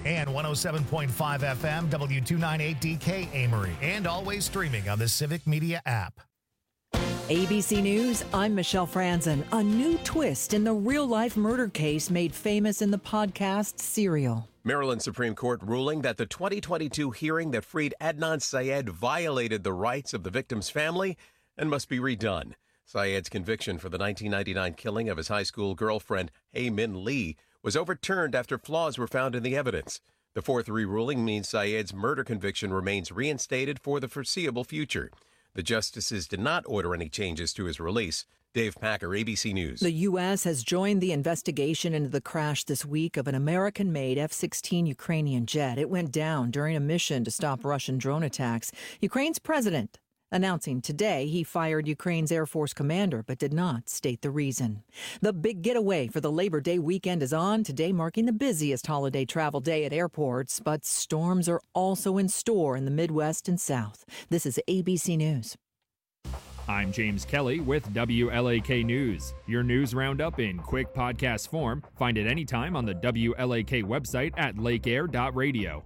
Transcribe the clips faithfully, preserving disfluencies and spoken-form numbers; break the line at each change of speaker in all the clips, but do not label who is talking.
and one oh seven point five F M, W two ninety-eight D K Amory, and always streaming on the Civic Media app.
A B C News, I'm Michelle Franzen. A new twist in the real-life murder case made famous in the podcast Serial.
Maryland Supreme Court ruling that the twenty twenty-two hearing that freed Adnan Syed violated the rights of the victim's family and must be redone. Syed's conviction for the nineteen ninety-nine killing of his high school girlfriend, Hae Min Lee, was overturned after flaws were found in the evidence. The four three ruling means Syed's murder conviction remains reinstated for the foreseeable future. The justices did not order any changes to his release. Dave Packer, A B C News.
The U S has joined the investigation into the crash this week of an American-made F sixteen Ukrainian jet. It went down during a mission to stop Russian drone attacks. Ukraine's president announcing today he fired Ukraine's Air Force commander, but did not state the reason. The big getaway for the Labor Day weekend is on, today marking the busiest holiday travel day at airports, but storms are also in store in the Midwest and South. This is A B C News.
I'm James Kelly with W L A K News. Your news roundup in quick podcast form. Find it anytime on the W L A K website at lake air dot radio.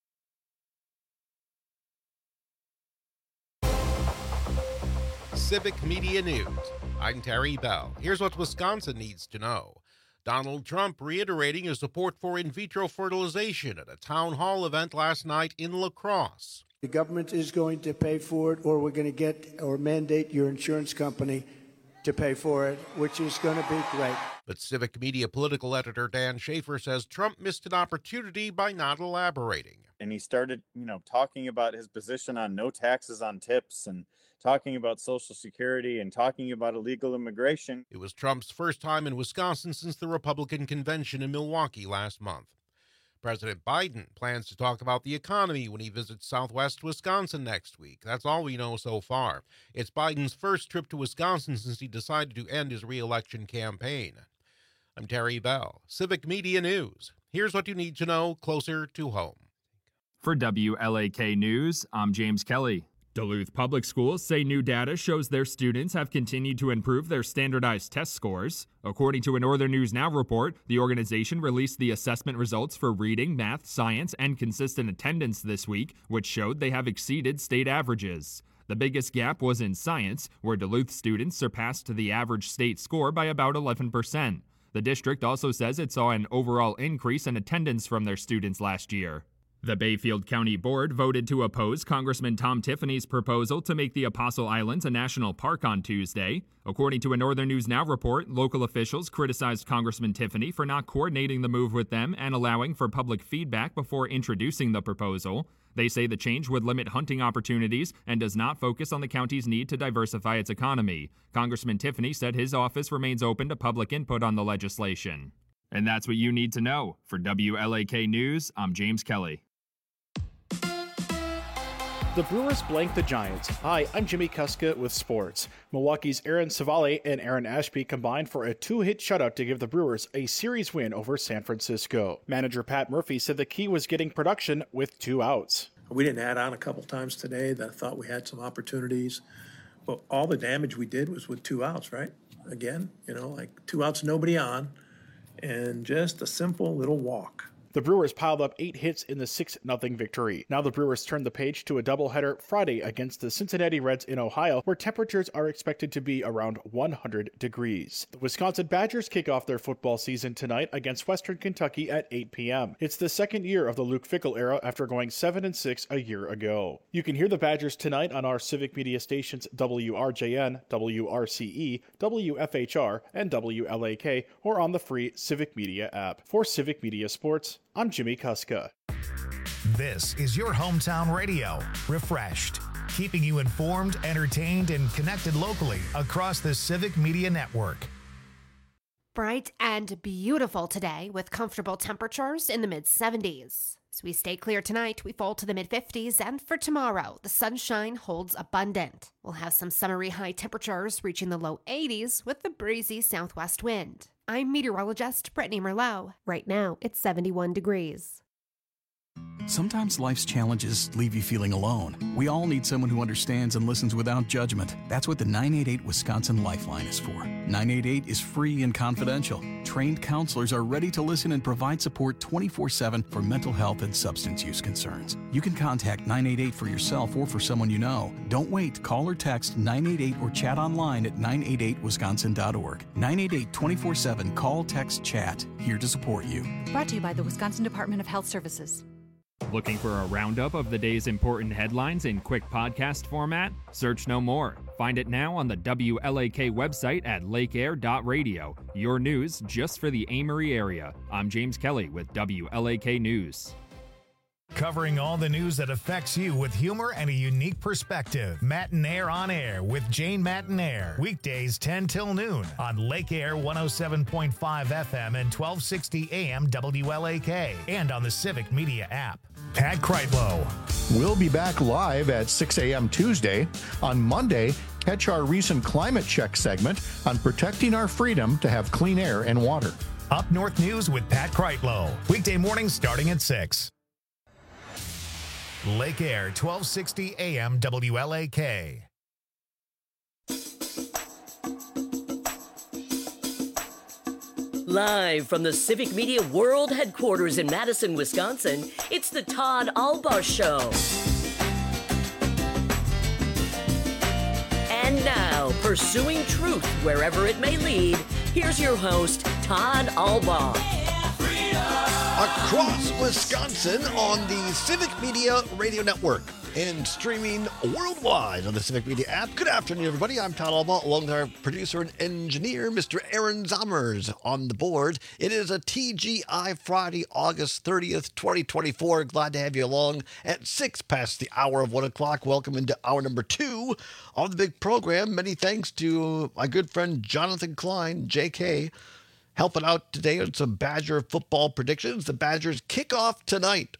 Civic Media News. I'm Terry Bell. Here's what Wisconsin needs to know. Donald Trump reiterating his support for in vitro fertilization at a town hall event last night in La Crosse.
The government is going to pay for it, or we're going to get or mandate your insurance company to pay for it, which is going to be great.
But Civic Media political editor Dan Schaefer says Trump missed an opportunity by not elaborating.
And he started, you know, talking about his position on no taxes on tips and talking about Social Security and talking about illegal immigration.
It was Trump's first time in Wisconsin since the Republican convention in Milwaukee last month. President Biden plans to talk about the economy when he visits Southwest Wisconsin next week. That's all we know so far. It's Biden's first trip to Wisconsin since he decided to end his re-election campaign. I'm Terry Bell, Civic Media News. Here's what you need to know closer to home.
For W L A K News, I'm James Kelly. Duluth Public Schools say new data shows their students have continued to improve their standardized test scores. According to a Northern News Now report, the organization released the assessment results for reading, math, science, and consistent attendance this week, which showed they have exceeded state averages. The biggest gap was in science, where Duluth students surpassed the average state score by about eleven percent. The district also says it saw an overall increase in attendance from their students last year. The Bayfield County Board voted to oppose Congressman Tom Tiffany's proposal to make the Apostle Islands a national park on Tuesday. According to a Northern News Now report, local officials criticized Congressman Tiffany for not coordinating the move with them and allowing for public feedback before introducing the proposal. They say the change would limit hunting opportunities and does not focus on the county's need to diversify its economy. Congressman Tiffany said his office remains open to public input on the legislation. And that's what you need to know. For W L A K News, I'm James Kelly.
The Brewers blanked the Giants. Hi, I'm Jimmy Kuska with sports. Milwaukee's Aaron Savale and Aaron Ashby combined for a two-hit shutout to give the Brewers a series win over San Francisco. Manager Pat Murphy said the key was getting production with two outs.
We didn't add on a couple times today that I thought we had some opportunities. But all the damage we did was with two outs, right? Again, you know, like two outs, nobody on, and just a simple little walk.
The Brewers piled up eight hits in the six nothing victory. Now the Brewers turn the page to a doubleheader Friday against the Cincinnati Reds in Ohio, where temperatures are expected to be around one hundred degrees. The Wisconsin Badgers kick off their football season tonight against Western Kentucky at eight p.m. It's the second year of the Luke Fickell era after going seven and six a year ago. You can hear the Badgers tonight on our Civic Media stations W R J N, W R C E, W F H R, and W L A K, or on the free Civic Media app. For Civic Media Sports, I'm Jimmy Kuska.
This is your hometown radio, refreshed, keeping you informed, entertained, and connected locally across the Civic Media Network.
Bright and beautiful today with comfortable temperatures in the mid seventies. As we stay clear tonight, we fall to the mid fifties, and for tomorrow, the sunshine holds abundant. We'll have some summery high temperatures reaching the low eighties with the breezy southwest wind. I'm meteorologist Brittany Merlot. Right now, it's seventy-one degrees.
Sometimes life's challenges leave you feeling alone. We all need someone who understands and listens without judgment. That's what the nine eight eight Wisconsin Lifeline is for. nine eight eight is free and confidential. Trained counselors are ready to listen and provide support twenty-four seven for mental health and substance use concerns. You can contact nine eight eight for yourself or for someone you know. Don't wait. Call or text nine eight eight or chat online at nine eight eight wisconsin dot org. nine eight eight twenty-four seven. Call, text, chat. Here to support you.
Brought to you by the Wisconsin Department of Health Services.
Looking for a roundup of the day's important headlines in quick podcast format? Search no more. Find it now on the W L A K website at lake air dot radio. Your news just for the Amory area. I'm James Kelly with W L A K News.
Covering all the news that affects you with humor and a unique perspective. Matinaire on Air with Jane Matinaire. Weekdays ten till noon on Lake Air one oh seven point five F M and twelve sixty A M W L A K and on the Civic Media app. Pat Kreitlow.
We'll be back live at six A M Tuesday. On Monday, catch our recent climate check segment on protecting our freedom to have clean air and water.
Up North News with Pat Kreitlow. Weekday mornings starting at six. Lake Air, twelve sixty A M W L A K.
Live from the Civic Media World Headquarters in Madison, Wisconsin, it's the Todd Albaugh Show. And now, pursuing truth wherever it may lead, here's your host, Todd Albaugh.
Across Wisconsin on the Civic Media Radio Network and streaming worldwide on the Civic Media app. Good afternoon, everybody. I'm Todd Albaugh, along with our producer and engineer, Mister Aaron Zommers, on the board. It is a T G I Friday, August thirtieth, twenty twenty-four. Glad to have you along at six past the hour of one o'clock. Welcome into hour number two of the big program. Many thanks to my good friend Jonathan Klein, J K, helping out today on some Badger football predictions. The Badgers kick off tonight.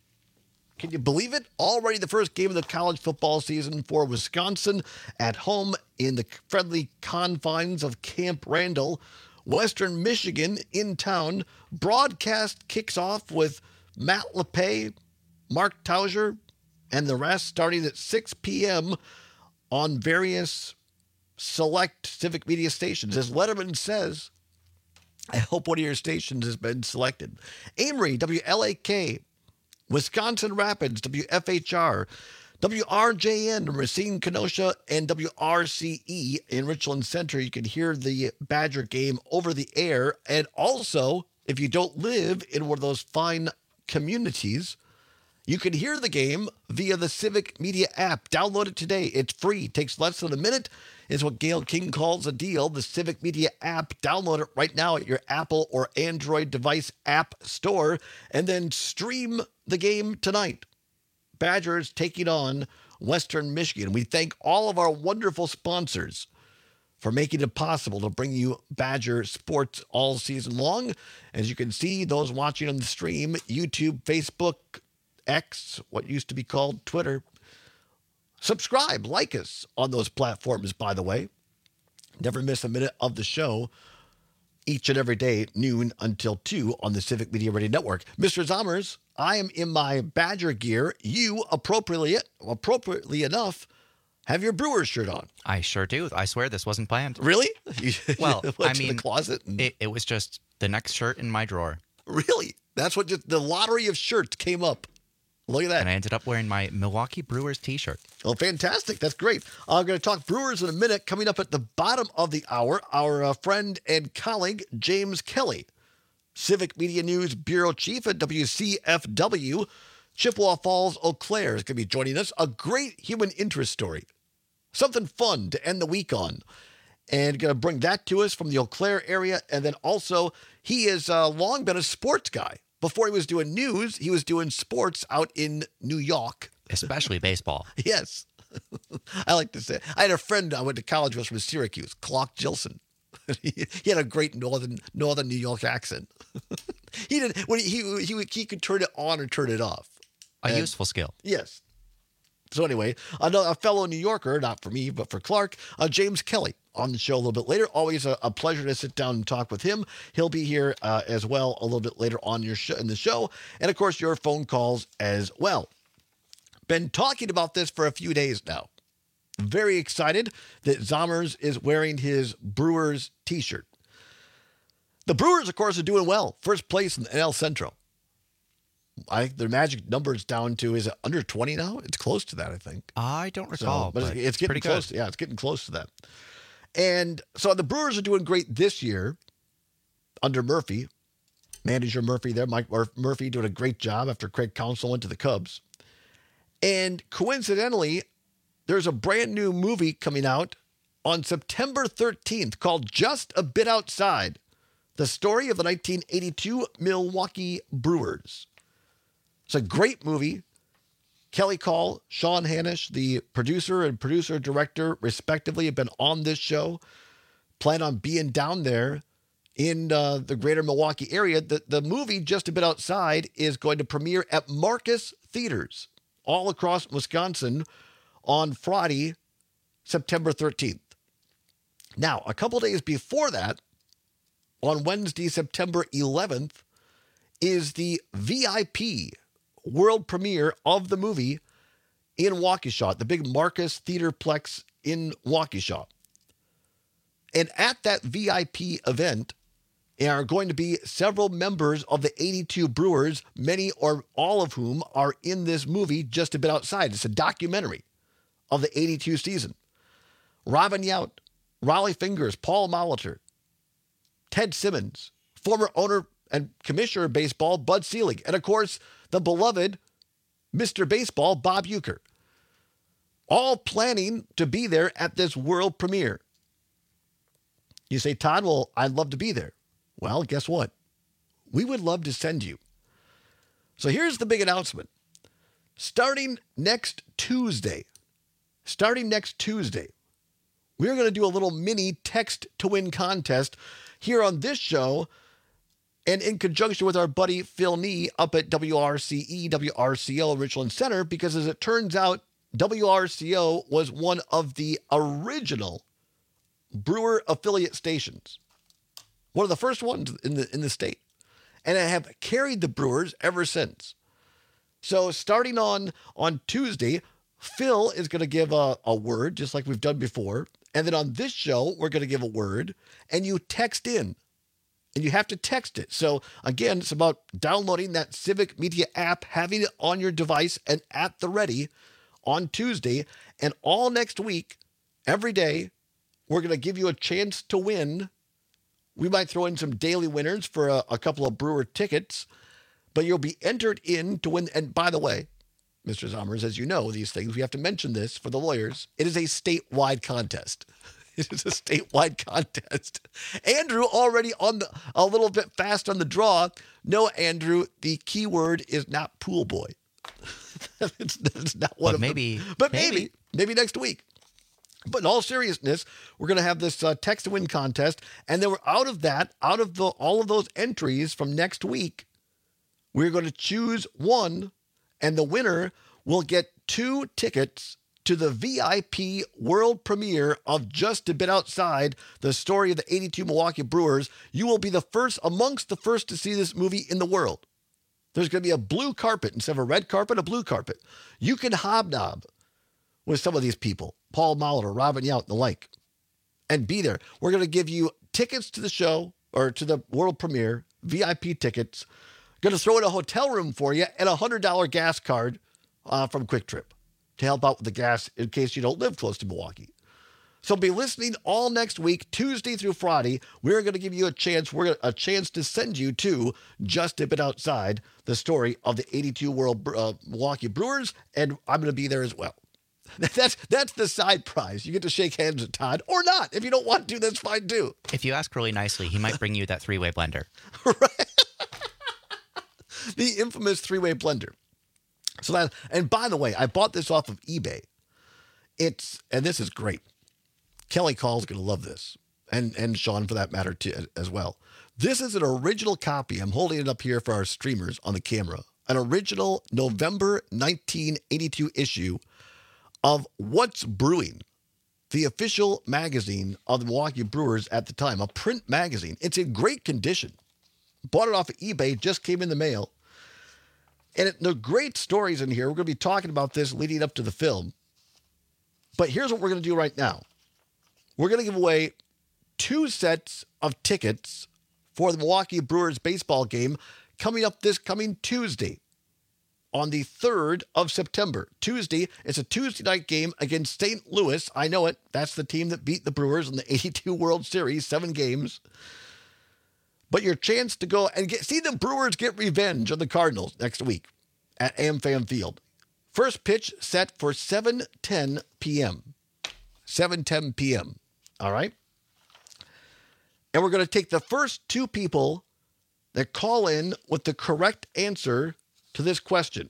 Can you believe it? Already the first game of the college football season for Wisconsin at home in the friendly confines of Camp Randall. Western Michigan in town. Broadcast kicks off with Matt LePay, Mark Tauser, and the rest starting at six p.m. on various select Civic Media stations. As Letterman says, I hope one of your stations has been selected. Amory, W L A K, Wisconsin Rapids, W F H R, W R J N, Racine, Kenosha, and W R C E in Richland Center. You can hear the Badger game over the air. And also, if you don't live in one of those fine communities, you can hear the game via the Civic Media app. Download it today. It's free. It takes less than a minute. It's what Gail King calls a deal. The Civic Media app. Download it right now at your Apple or Android device app store and then stream the game tonight. Badgers taking on Western Michigan. We thank all of our wonderful sponsors for making it possible to bring you Badger sports all season long. As you can see, those watching on the stream, YouTube, Facebook, X, what used to be called Twitter. Subscribe, like us on those platforms, by the way. Never miss a minute of the show each and every day, noon until two on the Civic Media Radio Network. Mister Zommers, I am in my Badger gear. You, appropriately, appropriately enough, have your Brewers shirt on.
I sure do. I swear this wasn't planned.
Really? You,
well,
you went
I
to
mean,
the closet and...
it, it was just the next shirt in my drawer.
Really? That's what just the lottery of shirts came up. Look at that.
And I ended up wearing my Milwaukee Brewers t-shirt.
Oh, fantastic. That's great. I'm going to talk Brewers in a minute. Coming up at the bottom of the hour, our uh, friend and colleague, James Kelly, Civic Media News Bureau Chief at W C F W, Chippewa Falls, Eau Claire, is going to be joining us. A great human interest story. Something fun to end the week on. And going to bring that to us from the Eau Claire area. And then also, he has uh, long been a sports guy. Before he was doing news, he was doing sports out in New York.
Especially baseball.
Yes. I like to say. I had a friend I went to college with from Syracuse, Clark Gilson. he had a great northern northern New York accent. he did when he, he he he could turn it on or turn it off.
A
and,
useful skill.
Yes. So anyway, another a fellow New Yorker, not for me, but for Clark, uh, James Kelly, on the show a little bit later. Always a, a pleasure to sit down and talk with him. He'll be here uh, as well a little bit later on your show, in the show. And, of course, your phone calls as well. Been talking about this for a few days now. Very excited that Zommers is wearing his Brewers t-shirt. The Brewers, of course, are doing well. First place in the N L Central. I think their magic number is down to, is it under twenty now? It's close to that, I think.
I don't recall,
so, but,
but
it's, it's getting
pretty
close.
good.
Yeah, it's getting close to that. And so the Brewers are doing great this year under Murphy. Manager Murphy there, Mike Murphy doing a great job after Craig Counsell went to the Cubs. And coincidentally, there's a brand new movie coming out on September thirteenth called Just a Bit Outside, the story of the nineteen eighty-two Milwaukee Brewers. It's a great movie. Kelly Call, Sean Hanish, the producer and producer-director, respectively, have been on this show. Plan on being down there in uh, the greater Milwaukee area. The, the movie, Just a Bit Outside, is going to premiere at Marcus Theaters all across Wisconsin on Friday, September thirteenth. Now, a couple days before that, on Wednesday, September eleventh, is the V I P world premiere of the movie in Waukesha, the big Marcus Theaterplex in Waukesha. And at that V I P event are going to be several members of the eighty-two Brewers, many or all of whom are in this movie Just a Bit Outside. It's a documentary of the eighty-two season. Robin Yount, Raleigh Fingers, Paul Molitor, Ted Simmons, former owner and commissioner of baseball, Bud Selig, and of course, the beloved Mister Baseball, Bob Uecker. All planning to be there at this world premiere. You say, Todd, well, I'd love to be there. Well, guess what? We would love to send you. So here's the big announcement. Starting next Tuesday, starting next Tuesday, we're going to do a little mini text to win contest here on this show and in conjunction with our buddy Phil Nee up at W R C E, W R C O Richland Center, because as it turns out, W R C O was one of the original Brewer affiliate stations. One of the first ones in the in the state. And I have carried the Brewers ever since. So starting on, on Tuesday, Phil is going to give a, a word, just like we've done before. And then on this show, we're going to give a word, and you text in. And you have to text it. So again, it's about downloading that Civic Media app, having it on your device and at the ready on Tuesday. And all next week, every day, we're going to give you a chance to win. We might throw in some daily winners for a, a couple of Brewer tickets, but you'll be entered in to win. And by the way, Mister Zommers, as you know, these things, we have to mention this for the lawyers. It is a statewide contest. It is a statewide contest. Andrew already on the, a little bit fast on the draw. No, Andrew, the key word is not pool boy. it's, it's not one
but
of
maybe,
them. But maybe,
maybe,
maybe next week. But in all seriousness, we're going to have this uh, text to win contest. And then we're out of that, out of the all of those entries from next week, we're going to choose one, and the winner will get two tickets to the V I P world premiere of Just a Bit Outside, the story of the eighty-two Milwaukee Brewers. You will be the first, amongst the first to see this movie in the world. There's going to be a blue carpet instead of a red carpet, a blue carpet. You can hobnob with some of these people, Paul Molitor, Robin Yount, and the like, and be there. We're going to give you tickets to the show, or to the world premiere, V I P tickets. Going to throw in a hotel room for you and a one hundred dollars gas card uh, from Quick Trip to help out with the gas in case you don't live close to Milwaukee. So be listening all next week, Tuesday through Friday. We're going to give you a chance. We're gonna, a chance to send you to Just a Bit Outside, the story of the eighty-two World uh, Milwaukee Brewers, and I'm going to be there as well. That's that's the side prize. You get to shake hands with Todd, or not. If you don't want to, that's fine too.
If you ask really nicely, he might bring you that three-way blender.
Right. The infamous three-way blender. So that, and by the way, I bought this off of eBay. It's, and this is great. Kelly Call's going to love this, and and Sean for that matter too, as well. This is an original copy. I'm holding it up here for our streamers on the camera. An original November nineteen eighty-two issue of What's Brewing, the official magazine of the Milwaukee Brewers at the time, a print magazine. It's in great condition. Bought it off of eBay, just came in the mail. And it, there are great stories in here. We're going to be talking about this leading up to the film. But here's what we're going to do right now. We're going to give away two sets of tickets for the Milwaukee Brewers baseball game coming up this coming Tuesday on the third of September. Tuesday, it's a Tuesday night game against Saint Louis. I know it. That's the team that beat the Brewers in the eighty-two World Series, seven games. But your chance to go and get, see the Brewers get revenge on the Cardinals next week at AmFam Field. First pitch set for seven ten p.m. seven ten p.m. All right? And we're going to take the first two people that call in with the correct answer to this question.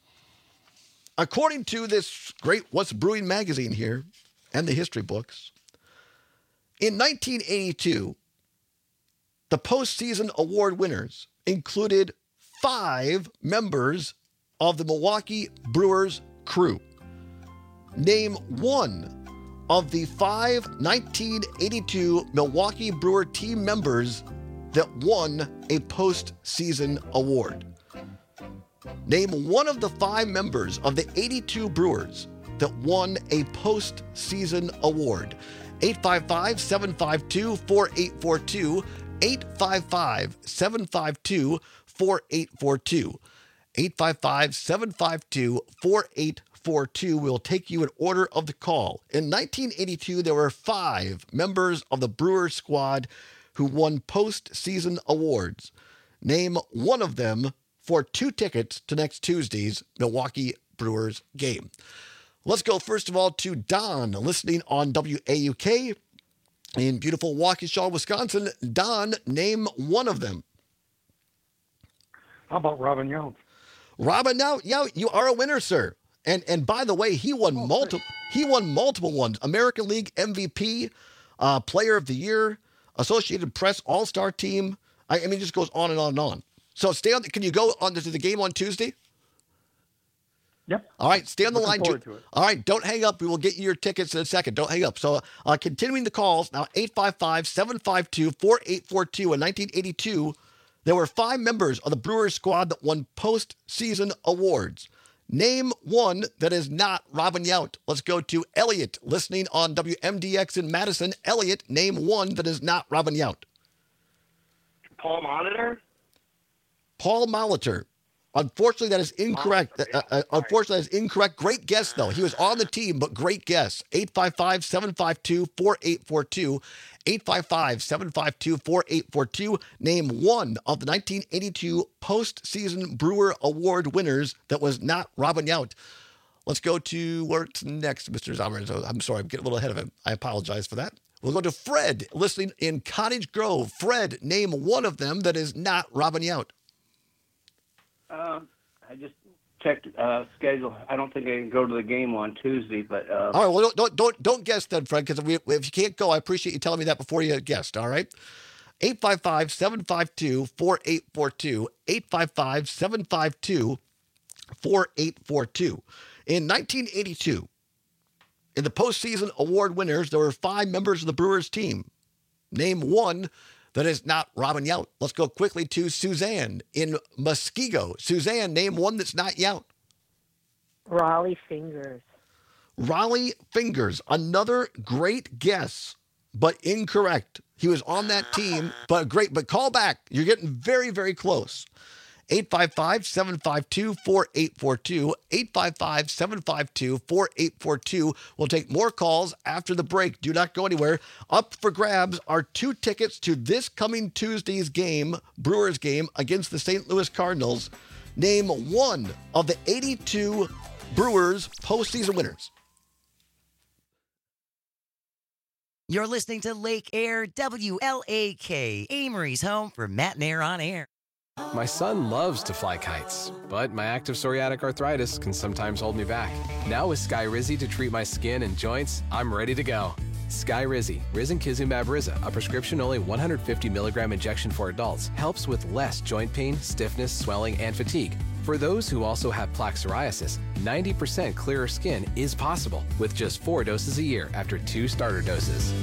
According to this great What's Brewing magazine here and the history books, in nineteen eighty-two, the postseason award winners included five members of the Milwaukee Brewers crew. Name one of the five nineteen eighty-two Milwaukee Brewer team members that won a postseason award. Name one of the five members of the eighty-two Brewers that won a postseason award. eight five five, seven five two, four eight four two. eight five five, seven five two, four eight four two. eight five five, seven five two, four eight four two. We'll take you in order of the call. In nineteen eighty-two, there were five members of the Brewers squad who won postseason awards. Name one of them for two tickets to next Tuesday's Milwaukee Brewers game. Let's go first of all to Don, listening on W A U K in beautiful Waukesha, Wisconsin. Don, name one of them.
How about Robin Yount?
Robin Yount, Yount, you are a winner, sir. And and by the way, he won oh, multiple. He won multiple ones: American League M V P, uh, Player of the Year, Associated Press All-Star Team. I, I mean, it just goes on and on and on. So stay on. Can you go on to the game on Tuesday?
Yep.
All right, stay on the
Looking
line. To, all right, don't hang up. We will get you your tickets in a second. Don't hang up. So uh, continuing the calls, now eight five five, seven five two, four eight four two. In nineteen eighty-two, there were five members of the Brewers squad that won postseason awards. Name one that is not Robin Yount. Let's go to Elliot, listening on W M D X in Madison. Elliot, name one that is not Robin Yount.
Paul Molitor?
Paul Molitor. Unfortunately, that is incorrect. Uh, uh, unfortunately, that is incorrect. Great guess, though. He was on the team, but great guess. eight five five, seven five two, four eight four two. eight five five, seven five two, four eight four two. Name one of the nineteen eighty-two postseason Brewer Award winners that was not Robin Yount. Let's go to what's next, Mister Zomer. I'm sorry, I'm getting a little ahead of him. I apologize for that. We'll go to Fred, listening in Cottage Grove. Fred, name one of them that is not Robin Yount.
Uh, I just checked uh, schedule. I don't think I can go to the game on Tuesday, but uh,
all right. Well, don't don't don't, don't guess then, Fred, because if you can't go, I appreciate you telling me that before you guessed. All right. eight five five, seven five two, four eight four two. eight five five, seven five two, four eight four two. In nineteen eighty-two, in the postseason award winners, there were five members of the Brewers team. Name one that is not Robin Yount. Let's go quickly to Suzanne in Muskego. Suzanne, name one that's not Yount.
Raleigh Fingers.
Raleigh Fingers. Another great guess, but incorrect. He was on that team, but great. But call back. You're getting very, very close. eight five five, seven five two, four eight four two. eight five five, seven five two, four eight four two. We'll take more calls after the break. Do not go anywhere. Up for grabs are two tickets to this coming Tuesday's game, Brewers game, against the Saint Louis Cardinals. Name one of the eighty-two Brewers postseason winners.
You're listening to Lake Air W L A K, Amory's home for Matt and Air on Air.
My son loves to fly kites, but my active psoriatic arthritis can sometimes hold me back. Now with Skyrizi to treat my skin and joints, I'm ready to go. Skyrizi, Risankizumab Riza, a prescription-only one hundred fifty milligram injection for adults, helps with less joint pain, stiffness, swelling, and fatigue. For those who also have plaque psoriasis, ninety percent clearer skin is possible with just four doses a year after two starter doses.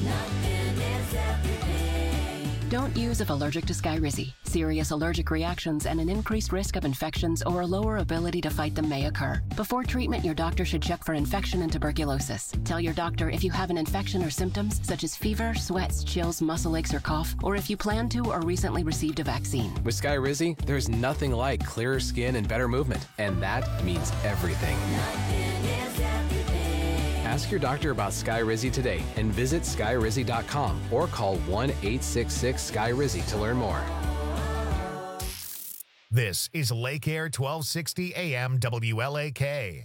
Don't use if allergic to Skyrizi. Serious allergic reactions and an increased risk of infections or a lower ability to fight them may occur. Before treatment, your doctor should check for infection and tuberculosis. Tell your doctor if you have an infection or symptoms such as fever, sweats, chills, muscle aches, or cough, or if you plan to or recently received a vaccine.
With Skyrizi, there's nothing like clearer skin and better movement, and that means everything. Ask your doctor about Skyrizi today and visit skyrizi dot com or call one eight six six Sky Rizzy to learn more.
This is Lake Air twelve sixty A M W L A K.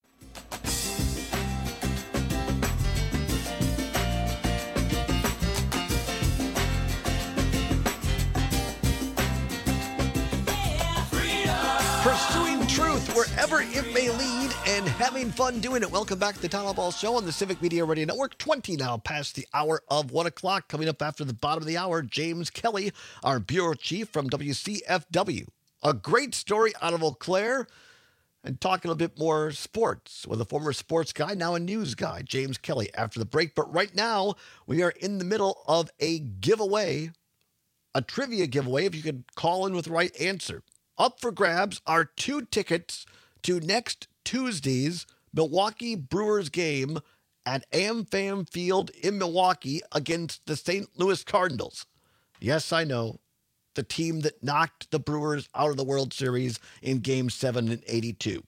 Pursuing truth wherever it may lead and having fun doing it. Welcome back to the Town Hall Ball Show on the Civic Media Radio Network. twenty now past the hour of one o'clock. Coming up after the bottom of the hour, James Kelly, our bureau chief from W C F W. A great story out of Eau Claire, and talking a bit more sports with a former sports guy, now a news guy, James Kelly, after the break. But right now, we are in the middle of a giveaway, a trivia giveaway, if you could call in with the right answer. Up for grabs are two tickets to next Tuesday's Milwaukee Brewers game at AmFam Field in Milwaukee against the Saint Louis Cardinals. Yes, I know, the team that knocked the Brewers out of the World Series in Game seven in eighty-two.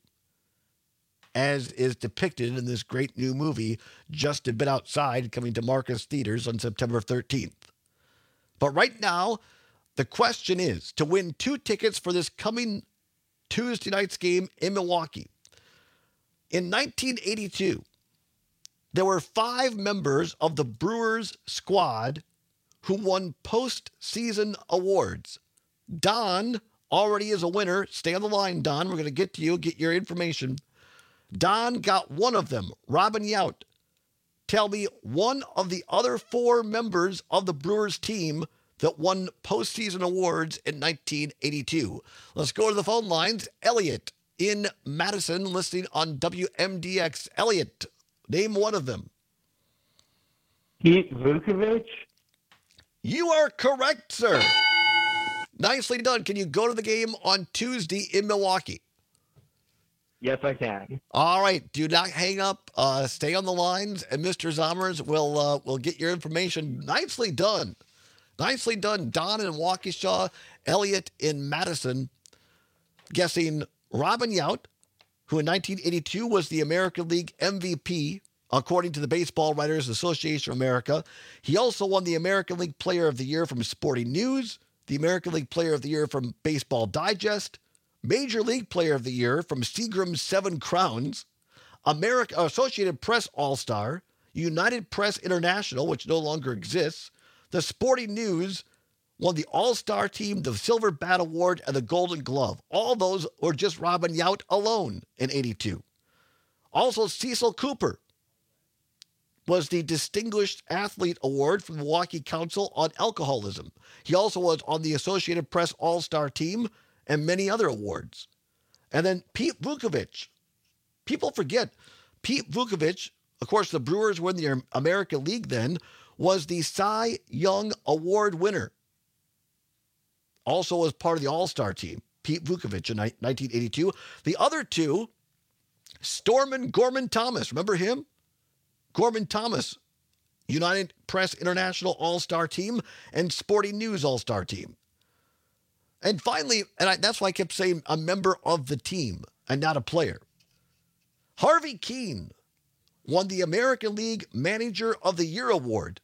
As is depicted in this great new movie, Just a Bit Outside, coming to Marcus Theaters on September thirteenth. But right now, the question is to win two tickets for this coming Tuesday night's game in Milwaukee. In nineteen eighty-two, there were five members of the Brewers squad who won postseason awards. Don already is a winner. Stay on the line, Don. We're going to get to you, get your information. Don got one of them, Robin Yount. Tell me one of the other four members of the Brewers team that won postseason awards in nineteen eighty-two. Let's go to the phone lines. Elliot in Madison, listening on W M D X. Elliot, name one of them.
Pete Vukovich?
You are correct, sir. Nicely done. Can you go to the game on Tuesday in Milwaukee?
Yes, I can.
All right. Do not hang up. Uh, stay on the lines, and Mister Zommers will uh, will get your information. Nicely done. Nicely done. Don in Waukesha, Elliot in Madison, guessing Robin Yount, who in nineteen eighty-two was the American League M V P, according to the Baseball Writers Association of America. He also won the American League Player of the Year from Sporting News, the American League Player of the Year from Baseball Digest, Major League Player of the Year from Seagram's Seven Crowns, America Associated Press All-Star, United Press International, which no longer exists, the Sporting News, won the All-Star Team, the Silver Bat Award, and the Golden Glove. All those were just Robin Yount alone in eighty-two. Also, Cecil Cooper was the Distinguished Athlete Award from the Milwaukee Council on Alcoholism. He also was on the Associated Press All-Star Team and many other awards. And then Pete Vukovich. People forget, Pete Vukovich, of course, the Brewers were in the American League then, was the Cy Young Award winner. Also was part of the All-Star team, Pete Vukovich in nineteen eighty-two. The other two, Stormin Gorman Thomas, remember him? Gorman Thomas, United Press International All-Star team and Sporting News All-Star team. And finally, and I, that's why I kept saying a member of the team and not a player. Harvey Keene won the American League Manager of the Year award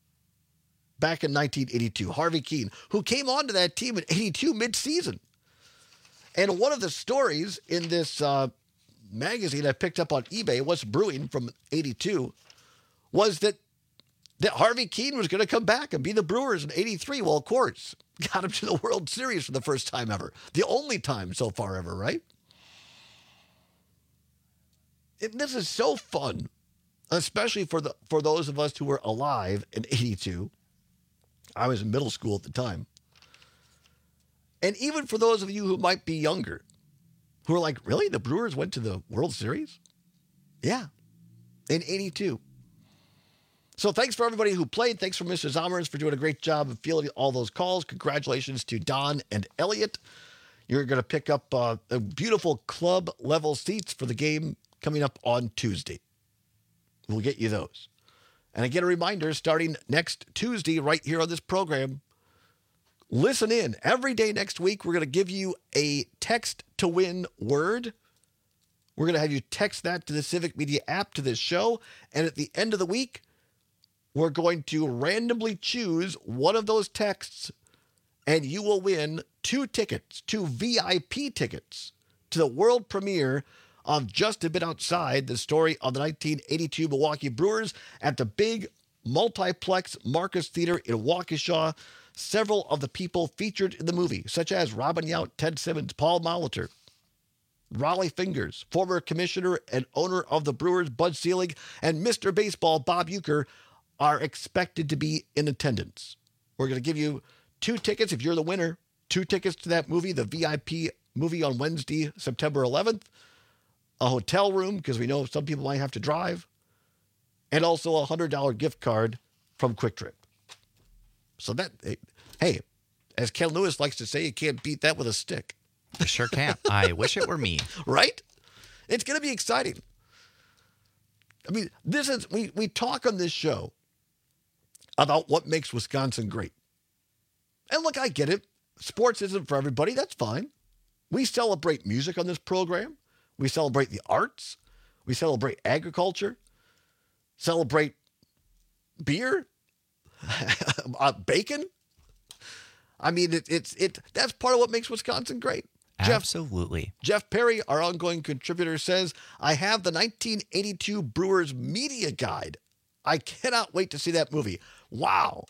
back in nineteen eighty-two. Harvey Keene, who came onto that team in eighty-two mid-season. And one of the stories in this uh, magazine I picked up on eBay, What's Brewing from eighty-two, was that, that Harvey Keene was going to come back and be the Brewers in eighty-three. Well, of course, got him to the World Series for the first time ever. The only time so far ever, right? It, this is so fun, especially for the for those of us who were alive in eighty-two. I was in middle school at the time. And even for those of you who might be younger, who are like, really? The Brewers went to the World Series? Yeah, in eighty-two. So thanks for everybody who played. Thanks for Mister Zommers for doing a great job of fielding all those calls. Congratulations to Don and Elliot. You're going to pick up uh, a beautiful club-level seats for the game coming up on Tuesday. We'll get you those. And again, a reminder, starting next Tuesday right here on this program, listen in. Every day next week, we're going to give you a text-to-win word. We're going to have you text that to the Civic Media app to this show. And at the end of the week, we're going to randomly choose one of those texts, and you will win two tickets, two V I P tickets to the world premiere of Just a Bit Outside, the story of the nineteen eighty-two Milwaukee Brewers at the big multiplex Marcus Theater in Waukesha. Several of the people featured in the movie, such as Robin Yount, Ted Simmons, Paul Molitor, Raleigh Fingers, former commissioner and owner of the Brewers, Bud Selig, and Mister Baseball, Bob Uecker, are expected to be in attendance. We're going to give you two tickets if you're the winner, two tickets to that movie, the V I P movie on Wednesday, September eleventh, a hotel room, because we know some people might have to drive, and also a one hundred dollars gift card from Quick Trip. So that, hey, as Ken Lewis likes to say, you can't beat that with a stick.
You sure can't. I wish it were me.
Right? It's going to be exciting. I mean, this is, we, we talk on this show about what makes Wisconsin great. And look, I get it. Sports isn't for everybody. That's fine. We celebrate music on this program. We celebrate the arts. We celebrate agriculture. Celebrate beer. uh, bacon. I mean, it, it's it. That's part of what makes Wisconsin great.
Absolutely.
Jeff, Jeff Perry, our ongoing contributor, says, I have the nineteen eighty-two Brewers media guide. I cannot wait to see that movie. Wow.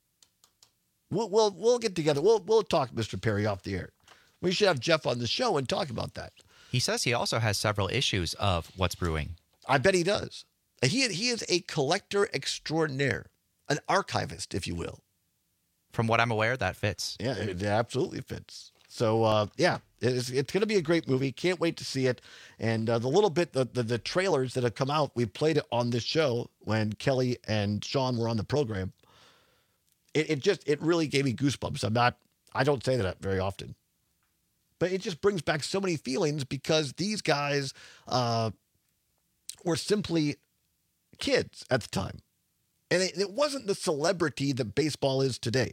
We'll we'll, we'll get together. We'll we'll talk, Mister Perry, off the air. We should have Jeff on the show and talk about that.
He says he also has several issues of What's Brewing.
I bet he does. He he is a collector extraordinaire, an archivist, if you will.
From what I'm aware, that fits.
Yeah, it absolutely fits. So, uh, yeah, it's, it's going to be a great movie. Can't wait to see it. And uh, the little bit, the, the the trailers that have come out, we played it on this show when Kelly and Sean were on the program. It, it just, it really gave me goosebumps. I'm not, I don't say that very often. But it just brings back so many feelings because these guys uh, were simply kids at the time. And it, it wasn't the celebrity that baseball is today.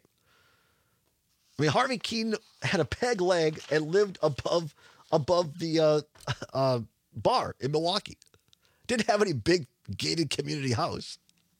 I mean, Harvey Keene had a peg leg and lived above above the uh, uh, bar in Milwaukee. Didn't have any big gated community house.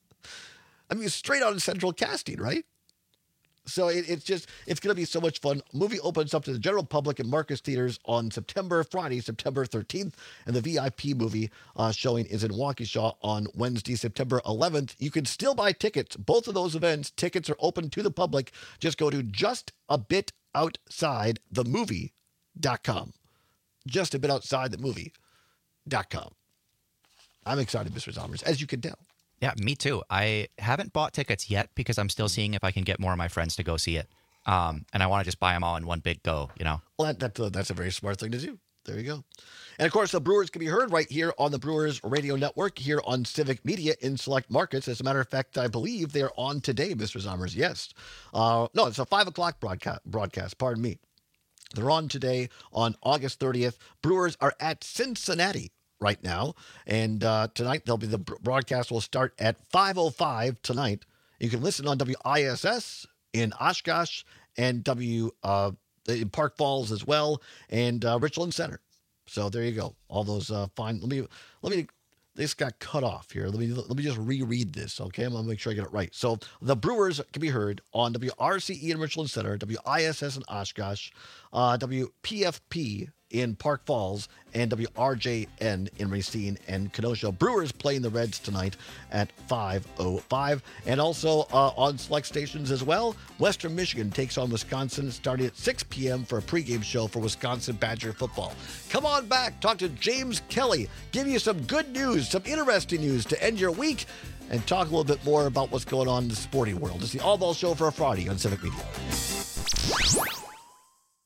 I mean, straight out of Central Casting, right? So it, it's just, it's going to be so much fun. Movie opens up to the general public in Marcus Theaters on September, Friday, September thirteenth. And the V I P movie uh, showing is in Waukesha on Wednesday, September eleventh. You can still buy tickets. Both of those events, tickets are open to the public. Just go to just a bit outside the movie dot com. just a bit outside the movie dot com. I'm excited, Mister Zommers, as you can tell.
Yeah, me too. I haven't bought tickets yet because I'm still seeing if I can get more of my friends to go see it. Um, and I want to just buy them all in one big go, you know?
Well, that, that, uh, that's a very smart thing to do. There you go. And, of course, the Brewers can be heard right here on the Brewers Radio Network, here on Civic Media in select markets. As a matter of fact, I believe they're on today, Mister Zommers. Yes. Uh, no, it's a five o'clock broadcast, broadcast. Pardon me. They're on today on August thirtieth. Brewers are at Cincinnati right now. And uh, tonight, they'll be the broadcast will start at five oh five tonight. You can listen on W I S S in Oshkosh and W uh, in Park Falls as well, and uh, Richland Center. So there you go. All those uh, fine. Let me let me. This got cut off here. Let me let me just reread this. Okay, I'm gonna make sure I get it right. So the Brewers can be heard on W R C E in Richland Center, W I S S in Oshkosh, uh, W P F P in Park Falls, and W R J N in Racine and Kenosha. Brewers playing the Reds tonight at five oh five. And also uh, on select stations as well, Western Michigan takes on Wisconsin starting at six p.m. for a pregame show for Wisconsin Badger football. Come on back, talk to James Kelly, give you some good news, some interesting news to end your week, and talk a little bit more about what's going on in the sporting world. It's the All Ball Show for a Friday on Civic Media.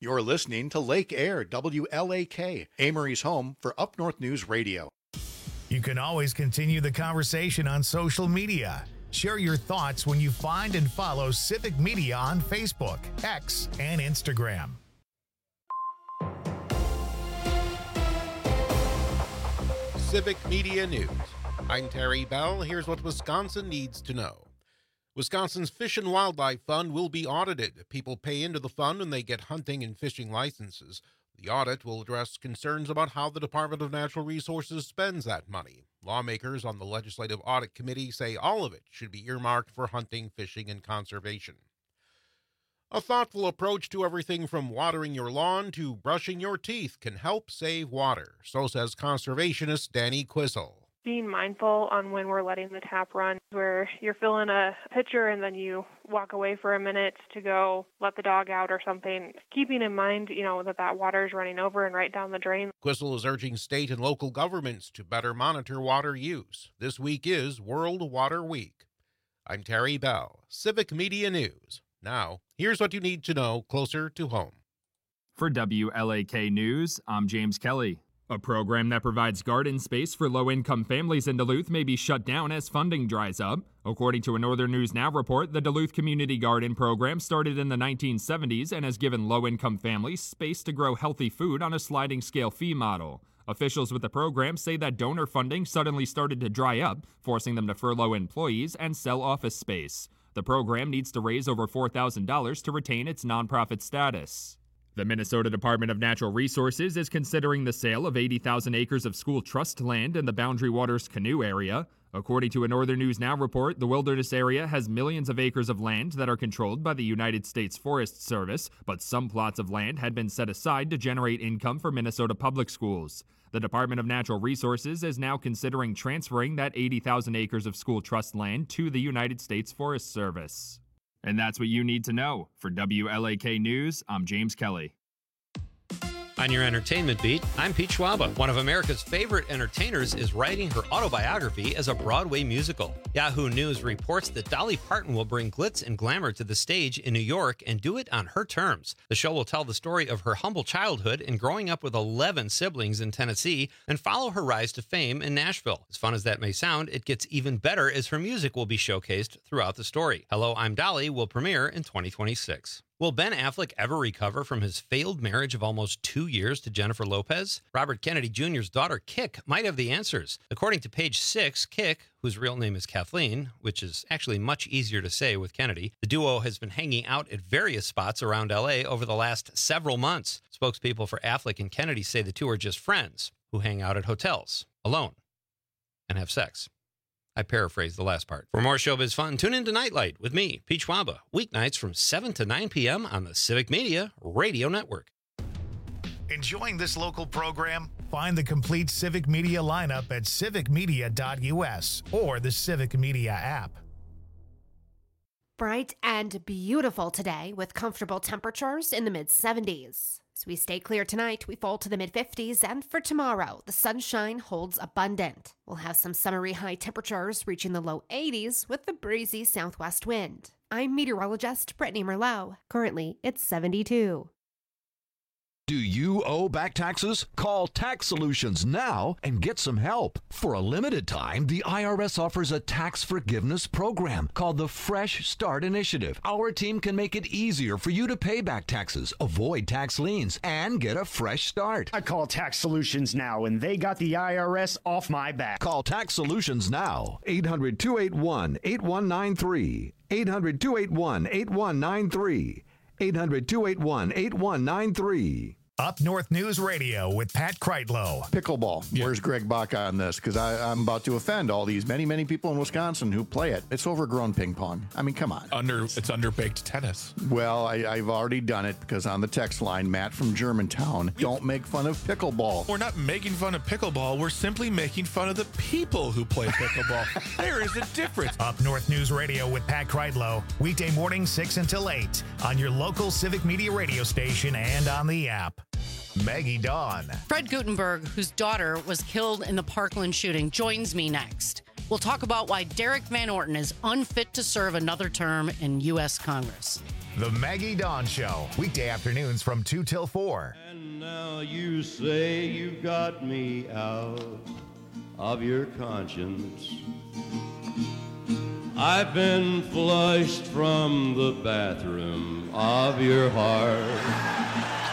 You're listening to Lake Air, W L A K, Amory's home for Up North News Radio.
You can always continue the conversation on social media. Share your thoughts when you find and follow Civic Media on Facebook, X, and Instagram.
Civic Media News. I'm Terry Bell. Here's what Wisconsin needs to know. Wisconsin's Fish and Wildlife Fund will be audited. People pay into the fund when they get hunting and fishing licenses. The audit will address concerns about how the Department of Natural Resources spends that money. Lawmakers on the Legislative Audit Committee say all of it should be earmarked for hunting, fishing, and conservation. A thoughtful approach to everything from watering your lawn to brushing your teeth can help save water, so says conservationist Danny Quizzle.
Being mindful on when we're letting the tap run, where you're filling a pitcher and then you walk away for a minute to go let the dog out or something, keeping in mind, you know, that that water is running over and right down the drain.
Quizzle is urging state and local governments to better monitor water use. This week is World Water Week. I'm Terry Bell, Civic Media News. Now, here's what you need to know closer to home.
For W L A K News, I'm James Kelly. A program that provides garden space for low-income families in Duluth may be shut down as funding dries up. According to a Northern News Now report, the Duluth Community Garden program started in the nineteen seventies and has given low-income families space to grow healthy food on a sliding scale fee model. Officials with the program say that donor funding suddenly started to dry up, forcing them to furlough employees and sell office space. The program needs to raise over four thousand dollars to retain its nonprofit status. The Minnesota Department of Natural Resources is considering the sale of eighty thousand acres of school trust land in the Boundary Waters Canoe area. According to a Northern News Now report, the wilderness area has millions of acres of land that are controlled by the United States Forest Service, but some plots of land had been set aside to generate income for Minnesota public schools. The Department of Natural Resources is now considering transferring that eighty thousand acres of school trust land to the United States Forest Service. And that's what you need to know. For W L A K News, I'm James Kelly.
On your entertainment beat, I'm Pete Schwaba. One of America's favorite entertainers is writing her autobiography as a Broadway musical. Yahoo News reports that Dolly Parton will bring glitz and glamour to the stage in New York and do it on her terms. The show will tell the story of her humble childhood and growing up with eleven siblings in Tennessee and follow her rise to fame in Nashville. As fun as that may sound, it gets even better as her music will be showcased throughout the story. Hello, I'm Dolly will premiere in twenty twenty-six. Will Ben Affleck ever recover from his failed marriage of almost two years to Jennifer Lopez? Robert Kennedy Junior's daughter, Kik, might have the answers. According to Page Six, Kik, whose real name is Kathleen, which is actually much easier to say with Kennedy, the duo has been hanging out at various spots around L A over the last several months. Spokespeople for Affleck and Kennedy say the two are just friends who hang out at hotels, alone, and have sex. I paraphrased the last part. For more showbiz fun, tune in to Nightlight with me, Pete Schwaba, weeknights from seven to nine p.m. on the Civic Media Radio Network.
Enjoying this local program? Find the complete Civic Media lineup at civic media dot u s or the Civic Media app.
Bright and beautiful today with comfortable temperatures in the mid seventies. As we stay clear tonight, we fall to the mid fifties, and for tomorrow, the sunshine holds abundant. We'll have some summery high temperatures reaching the low eighties with the breezy southwest wind. I'm meteorologist Brittany Merlot. Currently, it's seventy-two.
Do you owe back taxes? Call Tax Solutions now and get some help. For a limited time, the I R S offers a tax forgiveness program called the Fresh Start Initiative. Our team can make it easier for you to pay back taxes, avoid tax liens, and get a fresh start.
I call Tax Solutions now, and they got the I R S off my back.
Call Tax Solutions now. eight hundred, two eight one, eight one nine three. eight hundred, two eight one, eight one nine three. eight hundred, two eight one, eight one nine three.
Up North News Radio with Pat Kreitlow.
Pickleball. Yeah. Where's Greg Bach on this? Because I'm about to offend all these many, many people in Wisconsin who play it. It's overgrown ping pong. I mean, come on.
Under It's underbaked tennis.
Well, I, I've already done it because on the text line, Matt from Germantown, don't make fun of pickleball.
We're not making fun of pickleball. We're simply making fun of the people who play pickleball. There is a difference.
Up North News Radio with Pat Kreitlow. Weekday morning, six until eight on your local Civic Media radio station and on the app. Maggie Dawn.
Fred Gutenberg, whose daughter was killed in the Parkland shooting, joins me next. We'll talk about why Derek Van Orton is unfit to serve another term in U S Congress.
The Maggie Dawn Show, weekday afternoons from two till four.
And now you say you've got me out of your conscience. I've been flushed from the bathroom of your heart.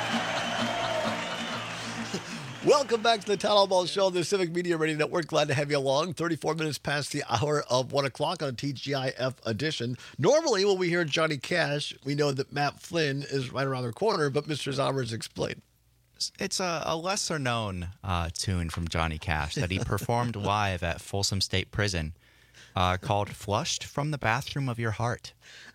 Welcome back to the Town Hall Ball Show on the Civic Media Radio Network. Glad to have you along. thirty-four minutes past the hour of one o'clock on a T G I F edition. Normally, when we hear Johnny Cash, we know that Matt Flynn is right around the corner, but Mister Zommers, explain.
It's a, a lesser-known uh, tune from Johnny Cash that he performed live at Folsom State Prison uh, called Flushed from the Bathroom of Your Heart.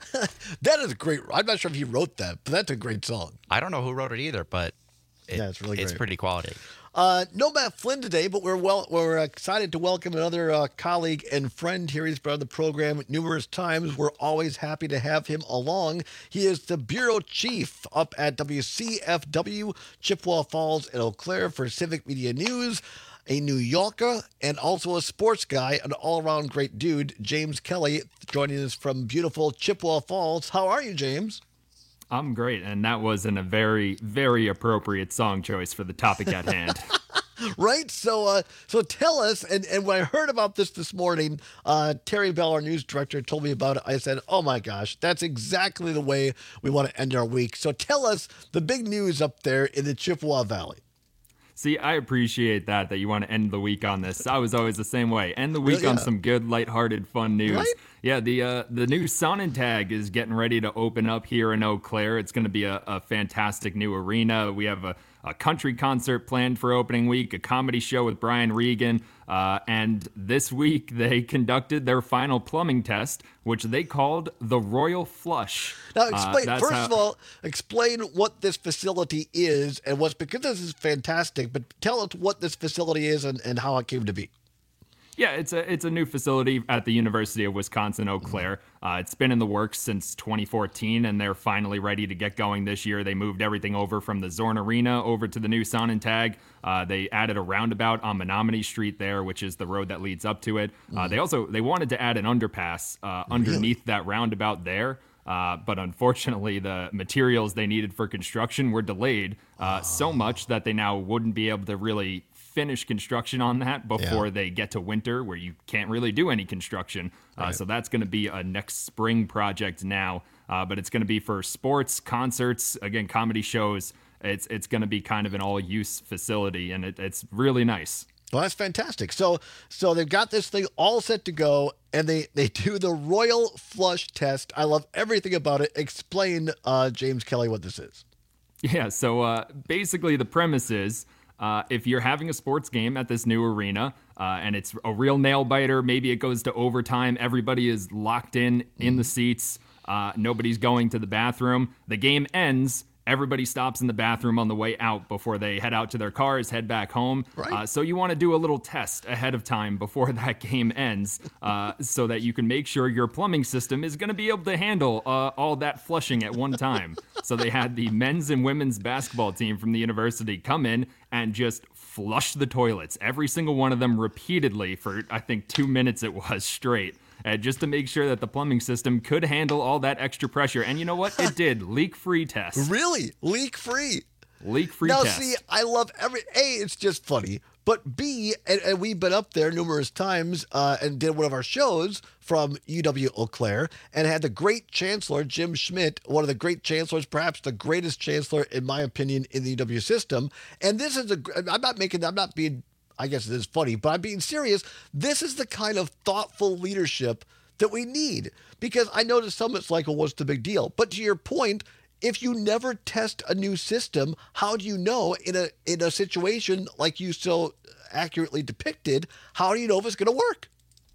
That is great. I'm not sure if he wrote that, but that's a great song.
I don't know who wrote it either, but it,
yeah, it's really
it's
great.
pretty quality.
Uh, no Matt Flynn today, but we're well. We're excited to welcome another uh, colleague and friend here. He's been on the program numerous times. We're always happy to have him along. He is the bureau chief up at W C F W, Chippewa Falls and Eau Claire for Civic Media News, a New Yorker, and also a sports guy, an all-around great dude, James Kelly, joining us from beautiful Chippewa Falls. How are you, James?
I'm great, and that was in a very, very appropriate song choice for the topic at hand.
Right? So uh, so tell us, and, and when I heard about this this morning, uh, Terry Bell, our news director, told me about it. I said, oh my gosh, that's exactly the way we want to end our week. So tell us the big news up there in the Chippewa Valley.
See, I appreciate that, that you want to end the week on this. I was always the same way. End the week
Yeah.
on some good, lighthearted, fun news.
Right?
Yeah, the uh, the new Sonnentag is getting ready to open up here in Eau Claire. It's going to be a, a fantastic new arena. We have a, a country concert planned for opening week, a comedy show with Brian Regan. Uh, and this week, they conducted their final plumbing test, which they called the Royal Flush.
Now, explain,
Uh,
first
how-
of all, explain what this facility is and what's, because this is fantastic, but tell us what this facility is and, and how it came to be.
Yeah, it's a it's a new facility at the University of Wisconsin Eau Claire. Uh, it's been in the works since twenty fourteen, and they're finally ready to get going this year. They moved everything over from the Zorn Arena over to the new Sonnentag. Uh, they added a roundabout on Menominee Street there, which is the road that leads up to it. Uh, they also they wanted to add an underpass uh, underneath that roundabout there. Uh, but unfortunately, the materials they needed for construction were delayed uh, so much that they now wouldn't be able to really finish construction on that before
Yeah.
they get to winter, where you can't really do any construction. Uh,
Right.
so that's going to be a next spring project now. Uh, but it's going to be for sports, concerts, again, comedy shows. It's it's going to be kind of an all-use facility, and it, it's really nice.
Well, that's fantastic. So so they've got this thing all set to go, and they, they do the Royal Flush test. I love everything about it. Explain, uh, James Kelly, what this is.
Yeah, so uh, basically the premise is uh, if you're having a sports game at this new arena uh, and it's a real nail biter, maybe it goes to overtime, everybody is locked in in the seats, uh, nobody's going to the bathroom, the game ends, everybody stops in the bathroom on the way out before they head out to their cars, head back home.
Right.
Uh, so you want to do a little test ahead of time before that game ends uh, so that you can make sure your plumbing system is going to be able to handle uh, all that flushing at one time. So they had the men's and women's basketball team from the university come in and just flush the toilets, every single one of them repeatedly for, I think, two minutes it was straight. Uh, just to make sure that the plumbing system could handle all that extra pressure. And you know what? It did. Leak-free test.
Really? Leak-free?
Leak-free
now,
test.
see, I love every, A, it's just funny, but B, and, and we've been up there numerous times uh, and did one of our shows from U W Eau Claire and had the great chancellor, Jim Schmidt, one of the great chancellors, perhaps the greatest chancellor, in my opinion, in the U W system. And this is a, I'm not making, I'm not being, I guess it is funny, but I'm being serious. This is the kind of thoughtful leadership that we need, because I know to some it's like, well, what's the big deal? But to your point, if you never test a new system, how do you know in a in a situation like you so accurately depicted, how do you know if it's going to work?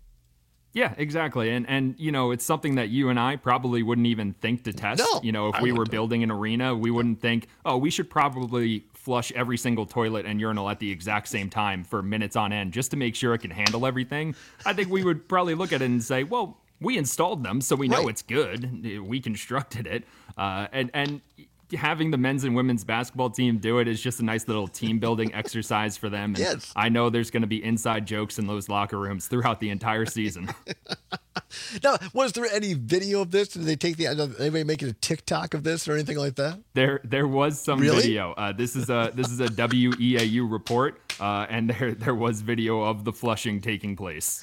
Yeah, exactly. And, and you know, it's something that you and I probably wouldn't even think to test.
No,
you know, if
I
we were
wouldn't.
building an arena, we wouldn't think, oh, we should probably flush every single toilet and urinal at the exact same time for minutes on end just to make sure it can handle everything. I think we would probably look at it and say, well, we installed them, so we know
Right.
it's good. We constructed it. Uh, and, and having the men's and women's basketball team do it is just a nice little team building exercise for them. And
Yes.
I know there's going to be inside jokes in those locker rooms throughout the entire season.
Now, was there any video of this? Did they take the anybody making a TikTok of this or anything like that?
There, there was some
Really?
video. Uh, this is a this is a W E A U report, uh, and there there was video of the flushing taking place.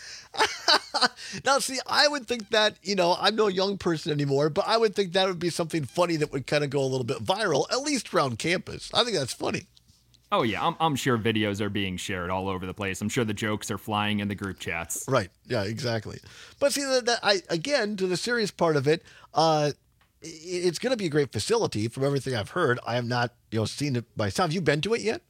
Now, see, I would think that, you know, I'm no young person anymore, but I would think that would be something funny that would kind of go a little bit viral, at least around campus. I think that's funny.
Oh yeah, I'm I'm sure videos are being shared all over the place. I'm sure the jokes are flying in the group chats.
Right. Yeah, exactly. But see, that, that I again, to the serious part of it, uh, it- it's going to be a great facility from everything I've heard. I have not, you know, seen it myself. Have you been to it yet?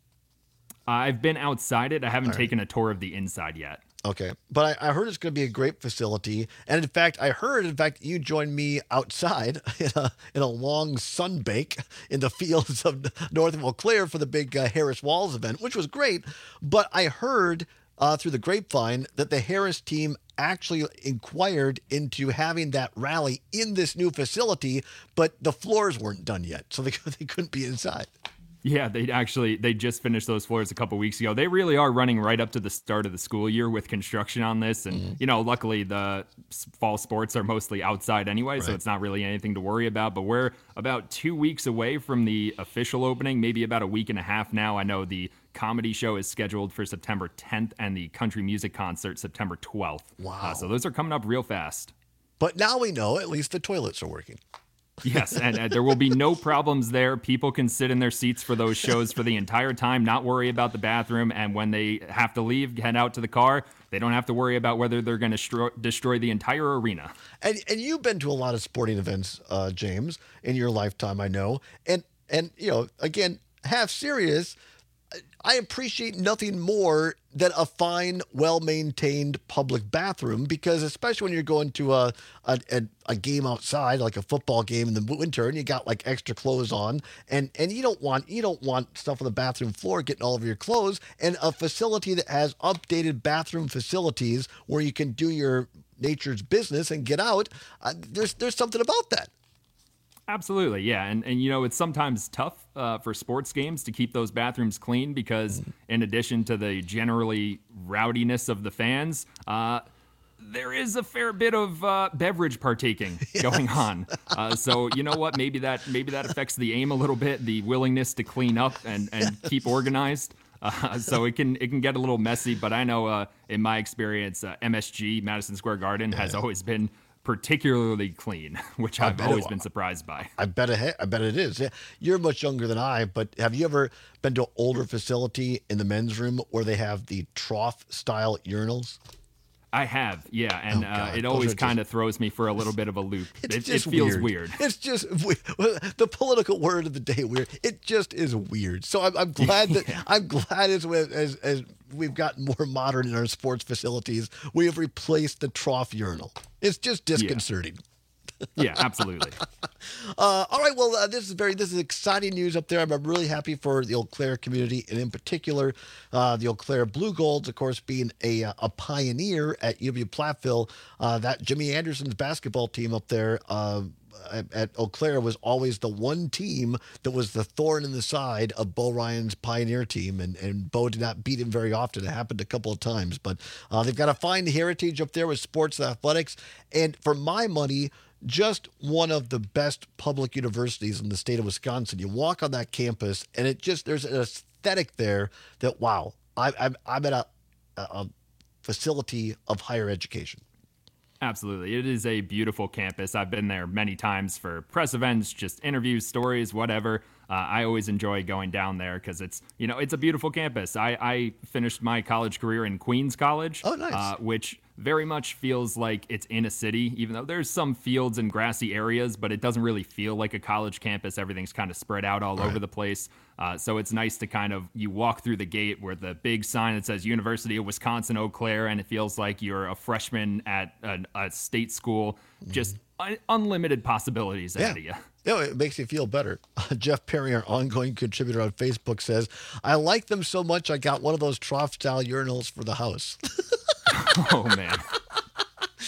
I've been outside it. I haven't
All right.
taken a tour of the inside yet.
Okay. But I, I heard it's going to be a great facility. And in fact, I heard, in fact, you joined me outside in a, in a long sunbake in the fields of north of Eau Claire for the big uh, Harris Walls event, which was great. But I heard uh, through the grapevine that the Harris team actually inquired into having that rally in this new facility, but the floors weren't done yet. So they, they couldn't be inside.
Yeah, they actually they just finished those floors a couple weeks ago. They really are running right up to the start of the school year with construction on this, and
Mm-hmm.
you know, luckily the s- fall sports are mostly outside anyway, so
Right.
it's not really anything to worry about. But we're about two weeks away from the official opening, maybe about a week and a half now. I know the comedy show is scheduled for September tenth, and the country music concert September twelfth.
Wow!
Uh, so those are coming up real fast.
But now we know at least the toilets are working.
Yes, and, and there will be no problems there. People can sit in their seats for those shows for the entire time, not worry about the bathroom. And when they have to leave, head out to the car, they don't have to worry about whether they're going to destroy, destroy the entire arena.
And and you've been to a lot of sporting events, uh, James, in your lifetime, I know. And and you know, again, half serious, I appreciate nothing more than a fine, well-maintained public bathroom, because especially when you're going to a, a a a game outside, like a football game in the winter, and you got like extra clothes on, and and you don't want you don't want stuff on the bathroom floor getting all over your clothes. And a facility that has updated bathroom facilities where you can do your nature's business and get out, uh, there's there's something about that.
Absolutely, yeah. And, and you know, it's sometimes tough uh, for sports games to keep those bathrooms clean because in addition to the generally rowdiness of the fans, uh, there is a fair bit of uh, beverage partaking going on. Uh, so you know what? Maybe that maybe that affects the aim a little bit, the willingness to clean up and, and keep organized. Uh, so it can it can get a little messy. But I know uh, in my experience, uh, M S G, Madison Square Garden, has always been particularly clean, which
I
I've
bet
always
it-
been surprised by.
I bet it. I bet it is. Yeah. You're much younger than I, but have you ever been to an older facility in the men's room where they have the trough style urinals?
I have, yeah, and
Oh,
uh,
God.
it
Those
always
are just-
kind of throws me for a little bit of a loop.
It's
It, it
just
feels
weird.
weird.
It's just we- the political word of the day. Weird. It just is weird. So I'm, I'm glad that I'm glad as, as as we've gotten more modern in our sports facilities, we have replaced the trough urinal. It's just disconcerting.
Yeah, absolutely.
Uh, all right, well, uh, this is very this is exciting news up there. I'm, I'm really happy for the Eau Claire community, and in particular, uh, the Eau Claire Blue Golds, of course, being a uh, a pioneer at U W Platteville. Uh, that Jimmy Anderson's basketball team up there. Uh, at- at Eau Claire was always the one team that was the thorn in the side of Bo Ryan's Pioneer team, and, and Bo did not beat him very often. It happened a couple of times, but uh, they've got a fine heritage up there with sports and athletics, and for my money, just one of the best public universities in the state of Wisconsin. You walk on that campus, and it just there's an aesthetic there that wow, I, I'm I'm at a, a, a facility of higher education.
Absolutely. It is a beautiful campus. I've been there many times for press events, just interviews, stories, whatever. Uh, I always enjoy going down there because it's, you know, it's a beautiful campus. I, I finished my college career in Queens College,
oh, nice.
uh, which very much feels like it's in a city, even though there's some fields and grassy areas, but it doesn't really feel like a college campus. Everything's kind of spread out all
Right.
over the place. Uh, so it's nice to kind of, you walk through the gate where the big sign that says University of Wisconsin Eau Claire, and it feels like you're a freshman at a, a state school. Just un- unlimited possibilities
Yeah.
ahead of you.
No, it makes you feel better. Jeff Perry, our ongoing contributor on Facebook, says, I like them so much I got one of those trough-style urinals for the house.
Oh, man.
I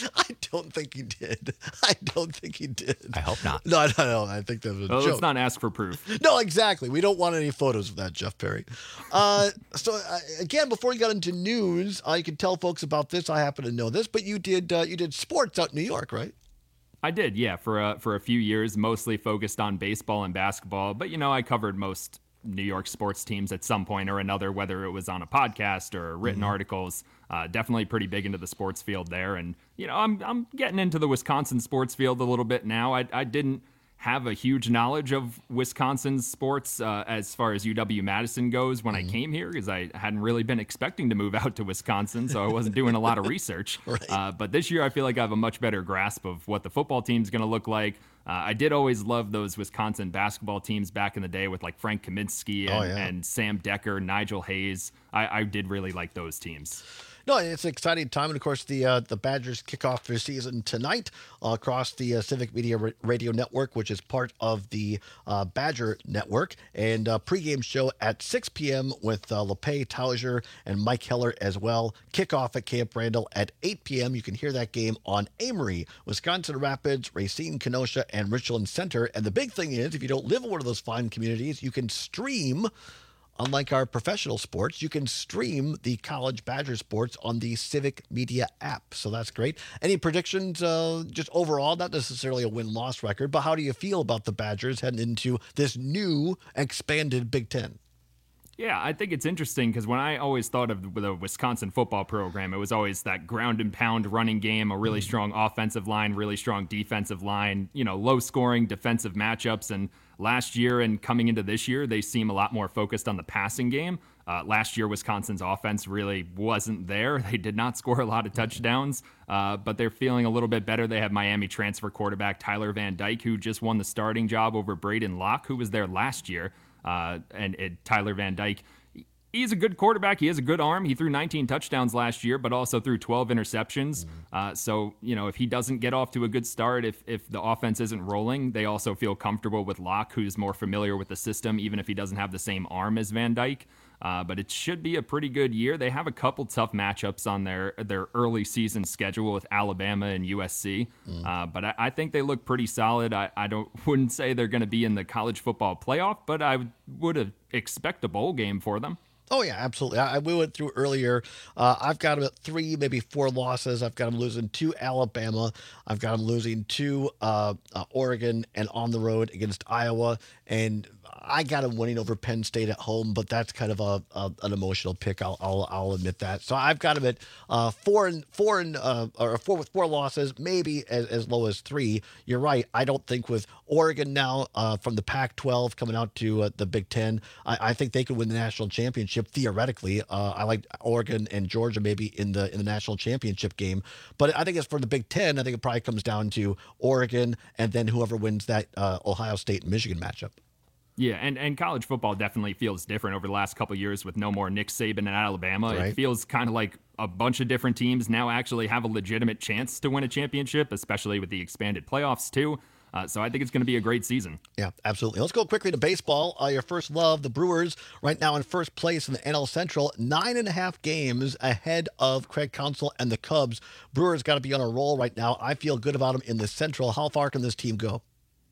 don't think he did. I don't think he did.
I hope not.
No, no, no. I think that was a
Well,
joke.
let's not ask for proof.
No, exactly. We don't want any photos of that, Jeff Perry. Uh, so uh, again, before you got into news, uh, you can tell folks about this. I happen to know this, but you did uh, you did sports out in New York, right?
I did, yeah, for a, for a few years, mostly focused on baseball and basketball. But, you know, I covered most New York sports teams at some point or another, whether it was on a podcast or written
Mm-hmm.
articles. Uh, definitely pretty big into the sports field there. And, you know, I'm I'm getting into the Wisconsin sports field a little bit now. I, I didn't have a huge knowledge of Wisconsin's sports uh, as far as U W-Madison goes when
Mm-hmm.
I came here, because I hadn't really been expecting to move out to Wisconsin, so I wasn't doing a lot of research.
Right.
Uh, but this year I feel like I have a much better grasp of what the football team's going to look like. Uh, I did always love those Wisconsin basketball teams back in the day with like Frank Kaminsky and,
Oh, yeah.
and Sam Decker, Nigel Hayes. I, I did really like those teams.
No, it's an exciting time, and of course, the uh, the Badgers kick off their season tonight uh, across the uh, Civic Media Ra- Radio Network, which is part of the uh, Badger Network, and uh, pregame show at six p.m. with uh, LePay Tauger and Mike Heller as well. Kickoff at Camp Randall at eight p.m. You can hear that game on Amory, Wisconsin Rapids, Racine, Kenosha, and Richland Center. And the big thing is, if you don't live in one of those fine communities, you can stream. Unlike our professional sports, you can stream the college Badger sports on the Civic Media app. So that's great. Any predictions uh, just overall, not necessarily a win-loss record, but how do you feel about the Badgers heading into this new expanded Big Ten?
Yeah, I think it's interesting because when I always thought of the Wisconsin football program, it was always that ground and pound running game, a really strong offensive line, really strong defensive line, you know, low scoring defensive matchups. And last year and coming into this year, they seem a lot more focused on the passing game. Uh, last year, Wisconsin's offense really wasn't there. They did not score a lot of touchdowns, uh, but they're feeling a little bit better. They have Miami transfer quarterback Tyler Van Dyke, who just won the starting job over Braden Locke, who was there last year. Uh, and it, Tyler Van Dyke, he's a good quarterback. He has a good arm. He threw nineteen touchdowns last year, but also threw twelve interceptions. Uh, so, you know, if he doesn't get off to a good start, if if the offense isn't rolling, they also feel comfortable with Locke, who's more familiar with the system, even if he doesn't have the same arm as Van Dyke. Uh, but it should be a pretty good year. They have a couple tough matchups on their their early season schedule with Alabama and U S C. Mm. Uh, but I, I think they look pretty solid. I, I don't wouldn't say they're going to be in the college football playoff, but I would, would have expect a bowl game for them.
Oh, yeah, absolutely. I, we went through earlier. Uh, I've got them at three, maybe four losses. I've got them losing to Alabama. I've got them losing to uh, uh, Oregon and on the road against Iowa. And I got them winning over Penn State at home, but that's kind of a, a an emotional pick. I'll, I'll I'll admit that. So I've got them at uh, four and four and uh, or four with four losses, maybe as, as low as three. You're right. I don't think with Oregon now uh, from the Pac twelve coming out to uh, the Big Ten, I, I think they could win the national championship theoretically. Uh, I like Oregon and Georgia maybe in the in the national championship game, but I think as for the Big Ten, I think it probably comes down to Oregon and then whoever wins that uh, Ohio State and Michigan matchup.
Yeah, and, and college football definitely feels different over the last couple of years with no more Nick Saban at Alabama.
Right.
It feels kind of like a bunch of different teams now actually have a legitimate chance to win a championship, especially with the expanded playoffs too. Uh, so I think it's going to be a great season.
Yeah, absolutely. Let's go quickly to baseball. Uh, your first love, the Brewers, right now in first place in the N L Central, nine and a half games ahead of Craig Counsell and the Cubs. Brewers got to be on a roll right now. I feel good about them in the Central. How far can this team go?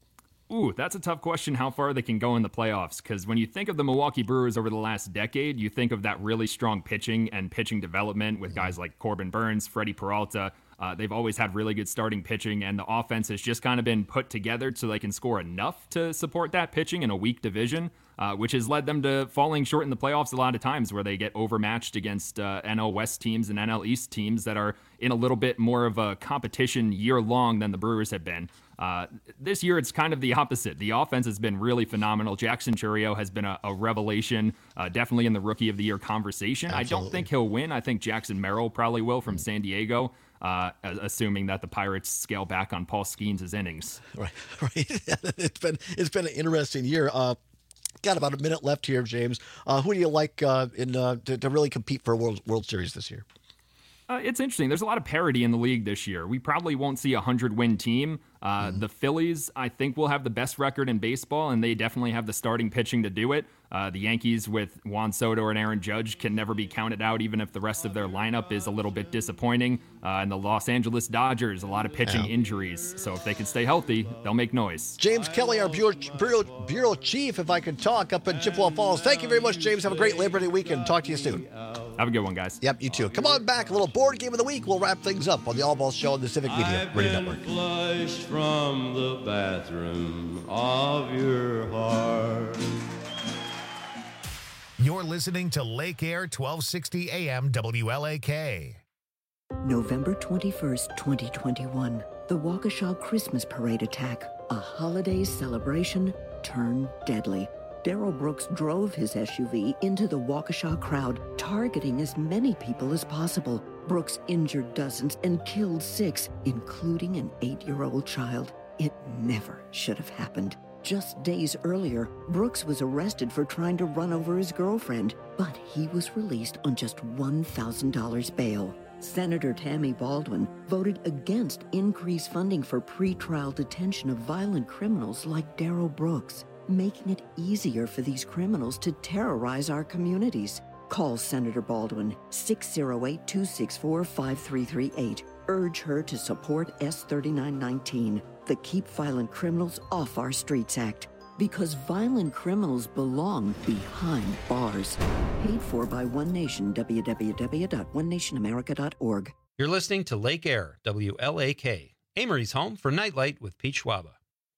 Ooh, that's a tough question, how far they can go in the playoffs, because when you think of the Milwaukee Brewers over the last decade, you think of that really strong pitching and pitching development with guys like Corbin Burns, Freddie Peralta. Uh, they've always had really good starting pitching, and the offense has just kind of been put together so they can score enough to support that pitching in a weak division, uh, which has led them to falling short in the playoffs a lot of times where they get overmatched against uh, N L West teams and N L East teams that are in a little bit more of a competition year-long than the Brewers have been. Uh, this year, it's kind of the opposite. The offense has been really phenomenal. Jackson Chourio has been a, a revelation, uh, definitely in the Rookie of the Year conversation.
Absolutely.
I don't think he'll win. I think Jackson Merrill probably will from San Diego, uh, assuming that the Pirates scale back on Paul Skeens' innings.
Right, right. it's been it's been an interesting year. Uh, got about a minute left here, James. Uh, who do you like uh, in uh, to, to really compete for a World World Series this year?
Uh, it's interesting. There's a lot of parity in the league this year. We probably won't see a hundred-win team, Uh, mm-hmm. The Phillies, I think, will have the best record in baseball, and they definitely have the starting pitching to do it. Uh, the Yankees with Juan Soto and Aaron Judge can never be counted out, even if the rest of their lineup is a little bit disappointing. Uh, and the Los Angeles Dodgers, a lot of pitching yeah. injuries. So if they can stay healthy, they'll make noise.
James Kelly, our Bureau, Bureau, Bureau Chief, if I could talk, up in Chippewa Falls. Thank you very much, James. Have a great Labor Day weekend. Talk to you soon.
Have a good one, guys.
Yep, you too. Come on back. A little board game of the week. We'll wrap things up on the All Balls Show on the Civic Media Radio Network.
Flushed from the bathroom of your heart.
You're listening to Lake Air twelve sixty A M W L A K.
November twenty-first, twenty twenty-one. The Waukesha Christmas Parade attack. A holiday celebration turned deadly. Darrell Brooks drove his S U V into the Waukesha crowd, targeting as many people as possible. Brooks injured dozens and killed six, including an eight-year-old child. It never should have happened. Just days earlier, Brooks was arrested for trying to run over his girlfriend, but he was released on just one thousand dollars bail. Senator Tammy Baldwin voted against increased funding for pretrial detention of violent criminals like Darrell Brooks, making it easier for these criminals to terrorize our communities. Call Senator Baldwin, six oh eight, two six four, five three three eight. Urge her to support S thirty-nine nineteen, the Keep Violent Criminals Off Our Streets Act. Because violent criminals belong behind bars. Paid for by One Nation, w w w dot one nation america dot org.
You're listening to Lake Air, W L A K, Amory's home for Nightlight with Pete Schwaba.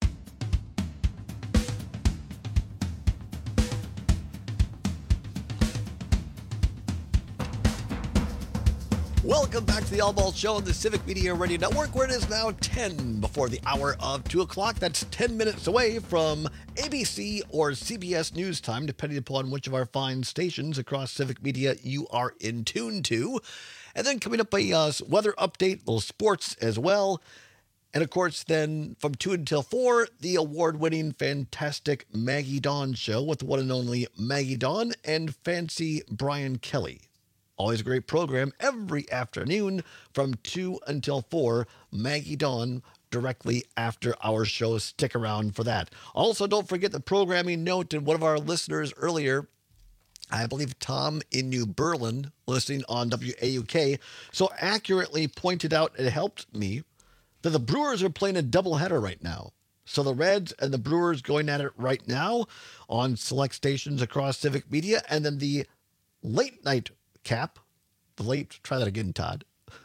Welcome back to the All Balls Show on the Civic Media Radio Network, where it is now ten before the hour of two o'clock. That's ten minutes away from A B C or C B S News time, depending upon which of our fine stations across Civic Media you are in tune to. And then coming up, a uh, weather update, little sports as well. And of course, then from two until four, the award-winning, fantastic Maggie Dawn Show with the one and only Maggie Dawn and Fancy Brian Kelly. Always a great program every afternoon from two until four. Maggie Dawn directly after our show. Stick around for that. Also, don't forget the programming note. And one of our listeners earlier, I believe Tom in New Berlin, listening on W A U K, so accurately pointed out, it helped me, that the Brewers are playing a doubleheader right now. So the Reds and the Brewers going at it right now on select stations across Civic Media. And then the late night cap, the late, try that again, Todd.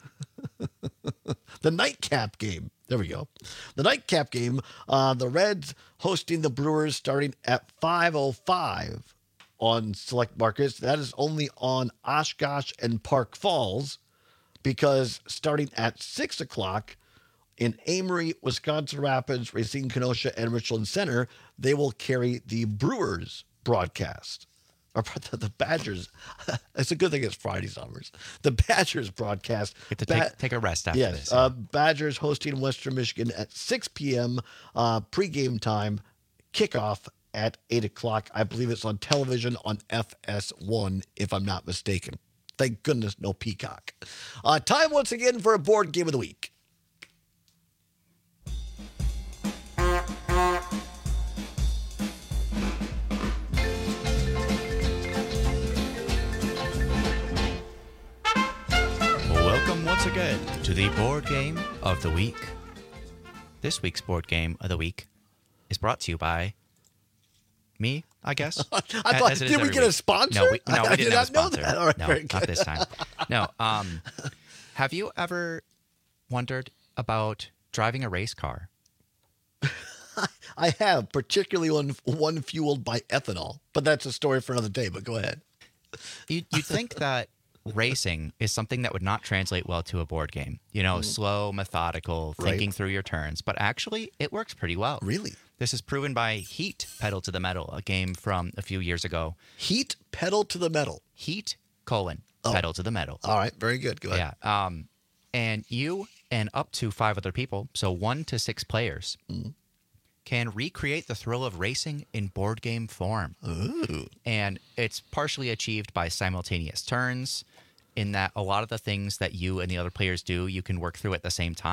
The nightcap game. There we go. The nightcap game, uh, the Reds hosting the Brewers starting at five oh five on select markets. That is only on Oshkosh and Park Falls, because starting at six o'clock in Amory, Wisconsin Rapids, Racine, Kenosha, and Richland Center, they will carry the Brewers broadcast. Or the Badgers. It's a good thing it's Friday summers. The Badgers broadcast.
You have to take, ba- take a rest after
yes,
this.
Uh, Badgers hosting Western Michigan at six p.m. Uh, pregame time. Kickoff at eight o'clock. I believe it's on television on F S one, if I'm not mistaken. Thank goodness no Peacock. Uh, time once again for a board game of the week.
Once again to the board game of the week. This week's board game of the week is brought to you by me, I guess.
I thought, did we get
week.
a sponsor?
No, we, no, we
I
didn't
did
have a
not know
sponsor.
that. All right,
no,
very
not
good.
this time. No. Um, have you ever wondered about driving a race car?
I have, particularly one one fueled by ethanol, but that's a story for another day. But go ahead.
You you'd think that racing is something that would not translate well to a board game. You know, mm. slow, methodical, thinking
right.
through your turns. But actually, it works pretty well.
Really?
This is proven by Heat, Pedal to the Metal, a game from a few years ago.
Heat, Pedal to the Metal.
Heat, colon, oh. Pedal to the Metal.
All right, very good. Go ahead.
Yeah. Um, and you and up to five other people, so one to six players, mm. can recreate the thrill of racing in board game form.
Ooh.
And it's partially achieved by simultaneous turns, in that a lot of the things that you and the other players do, you can work through at the same time.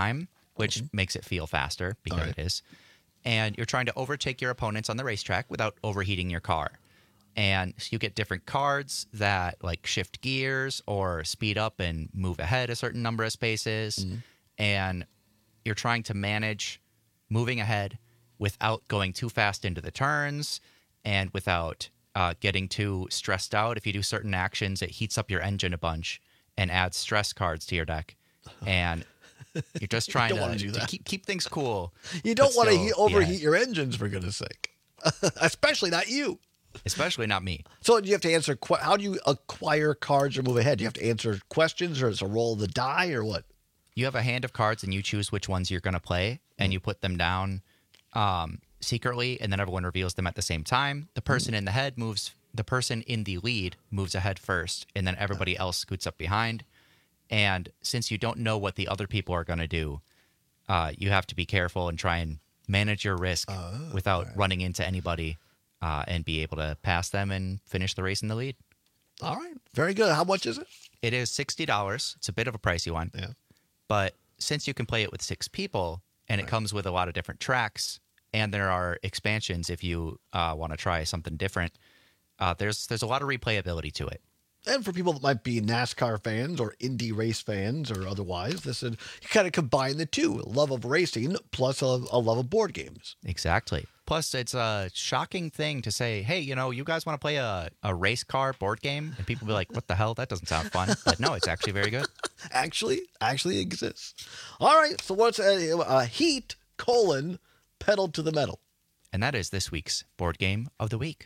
which
Mm-hmm.
makes it feel faster because
All right.
it is. And you're trying to overtake your opponents on the racetrack without overheating your car. And so you get different cards that like shift gears or speed up and move ahead a certain number of spaces.
Mm-hmm.
And you're trying to manage moving ahead without going too fast into the turns and without uh, getting too stressed out. If you do certain actions, it heats up your engine a bunch and adds stress cards to your deck. And you're just trying
don't
to,
wanna do
to
that.
keep, keep things cool.
You don't
but
want to
still-
he- overheat
yeah,
your engines, for goodness sake. Especially not you.
especially not me.
So do you have to answer, que- how do you acquire cards or move ahead? Do you have to answer questions, or is it a roll of the die, or what?
You have a hand of cards and you choose which ones you're going to play, and you put them down um, secretly, and then everyone reveals them at the same time. The person in the head moves, the person in the lead moves ahead first, and then everybody else scoots up behind. And since you don't know what the other people are going to do, uh, you have to be careful and try and manage your risk without running into anybody uh, and be able to pass them and finish the race in the lead.
All right. Very good. How much is it?
It is sixty dollars. It's a bit of a pricey one.
Yeah.
But since you can play it with six people and it comes with a lot of different tracks and there are expansions if you uh, want to try something different, uh, there's there's a lot of replayability to it.
And for people that might be NASCAR fans or Indy race fans or otherwise, this is, you kind of combine the two, love of racing plus a, a love of board games.
Exactly. Plus, it's a shocking thing to say, hey, you know, you guys want to play a, a race car board game? And people be like, what the hell? That doesn't sound fun. But no, it's actually very good.
Actually, actually exists. All right. So what's a, a heat colon pedal to the metal?
And that is this week's board game of the week.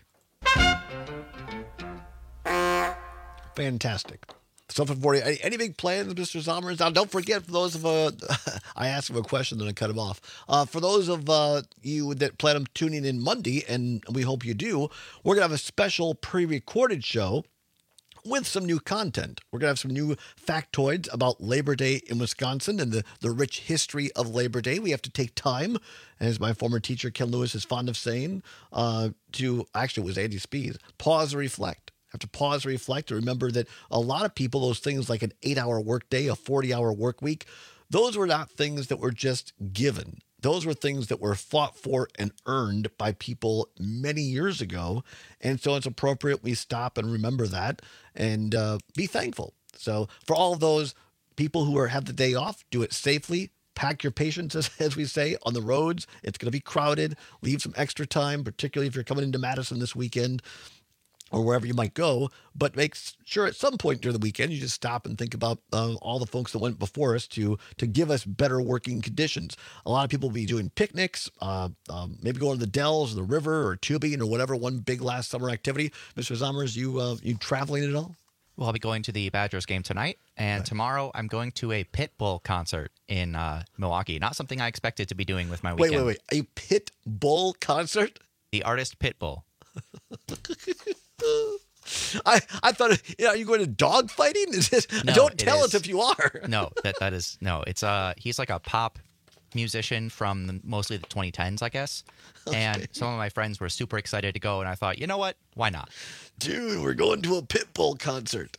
Fantastic. Something for you. Any, any big plans, Mister Zommers? Now, don't forget, for those of uh, I asked him a question, then I cut him off. Uh, for those of uh, you that plan on tuning in Monday, and we hope you do, we're going to have a special pre-recorded show with some new content. We're going to have some new factoids about Labor Day in Wisconsin and the, the rich history of Labor Day. We have to take time, as my former teacher, Ken Lewis, is fond of saying, uh, to, actually it was Andy Spees, pause and reflect. Have to pause and reflect and remember that a lot of people, those things like an eight-hour workday, a forty-hour work week, those were not things that were just given. Those were things that were fought for and earned by people many years ago. And so it's appropriate we stop and remember that and uh, be thankful. So for all of those people who are have the day off, do it safely. Pack your patience, as, as we say, on the roads. It's going to be crowded. Leave some extra time, particularly if you're coming into Madison this weekend, or wherever you might go, but make sure at some point during the weekend you just stop and think about uh, all the folks that went before us to to give us better working conditions. A lot of people will be doing picnics, uh, um, maybe going to the Dells or the river or tubing or whatever, one big last summer activity. Mister Zommers, you uh, you traveling at all?
Well, I'll be going to the Badgers game tonight, and
Right.
tomorrow I'm going to a Pitbull concert in uh, Milwaukee. Not something I expected to be doing with my
Wait,
weekend.
wait, wait. A pit bull concert?
The artist Pitbull.
I, I thought, you know, are you going to dog fighting? Is this,
No,
don't
it
tell
is-
us if you are.
No, that that is no. It's uh he's like a pop musician from the, mostly the twenty tens, I guess. And some of my friends were super excited to go, and I thought, you know what? Why not?
Dude, we're going to a Pitbull concert.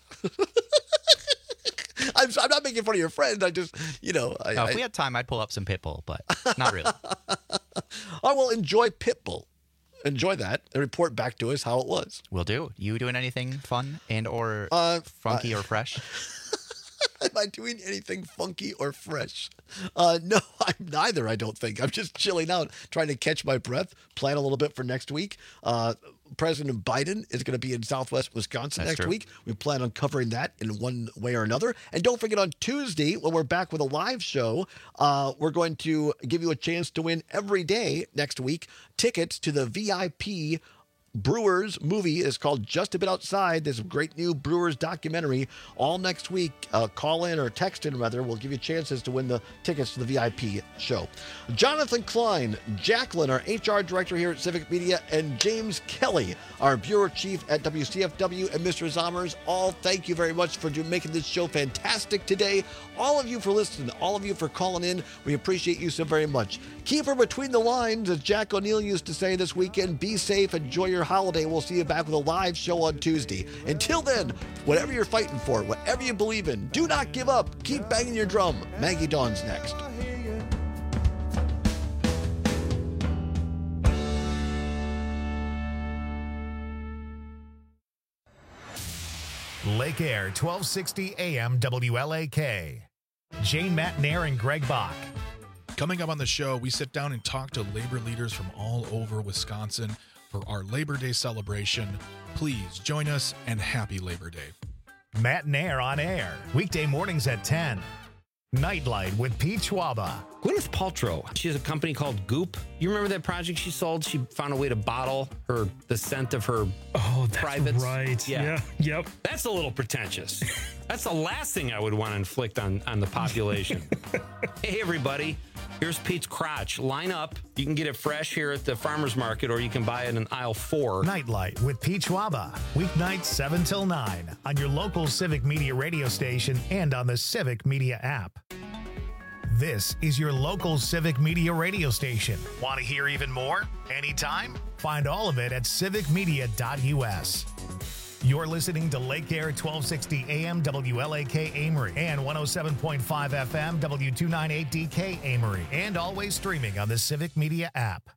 I'm, I'm not making fun of your friends. I just, you know. I,
Now, if
I,
we had time, I'd pull up some Pitbull, but not really.
I will enjoy Pitbull. Enjoy that and report back to us how it was.
Will do. You doing anything fun and or
Uh,
funky
uh,
or fresh?
Am I doing anything funky or fresh? Uh, no, I'm neither, I don't think. I'm just chilling out, trying to catch my breath, plan a little bit for next week. Uh, President Biden is going to be in Southwest Wisconsin
That's
next
true.
week. We plan on covering that in one way or another. And don't forget, on Tuesday, when we're back with a live show, uh, we're going to give you a chance to win every day next week tickets to the V I P Brewers movie. Is called Just a Bit Outside. There's a great new Brewers documentary all next week. Uh, call in or text in, rather. We'll give you chances to win the tickets to the V I P show. Jonathan Klein, Jacqueline, our H R director here at Civic Media, and James Kelly, our bureau chief at W C F W, and Mister Zommers, all thank you very much for do, making this show fantastic today. All of you for listening, all of you for calling in. We appreciate you so very much. Keep her between the lines, as Jack O'Neill used to say this weekend. Be safe, enjoy your holiday. We'll see you back with a live show on Tuesday. Until then, whatever you're fighting for, whatever you believe in, do not give up. Keep banging your drum. Maggie Dawn's next.
I hear you.
Lake Air, twelve sixty A M W L A K. Jane Matnair and Greg Bach.
Coming up on the show, we sit down and talk to labor leaders from all over Wisconsin for our Labor Day celebration. Please join us, and happy Labor Day.
Matnair on air, weekday mornings at ten. Nightlight with Pete Schwaba.
Gwyneth Paltrow, she has a company called Goop. You remember that project she sold? She found a way to bottle her the scent of her
oh, that's
privates.
Right.
Yeah.
yeah. Yep.
That's a little pretentious. That's the last thing I would want to inflict on, on the population. Hey, everybody. Here's Pete's crotch. Line up. You can get it fresh here at the farmer's market, or you can buy it in aisle four.
Nightlight with Pete Schwaba. Weeknights seven till nine on your local Civic Media radio station and on the Civic Media app. This is your local Civic Media radio station. Want to hear even more? Anytime? Find all of it at civic media dot U S. You're listening to Lake Air twelve sixty A M W L A K Amory and one oh seven point five F M W two ninety-eight D K Amory, and always streaming on the Civic Media app.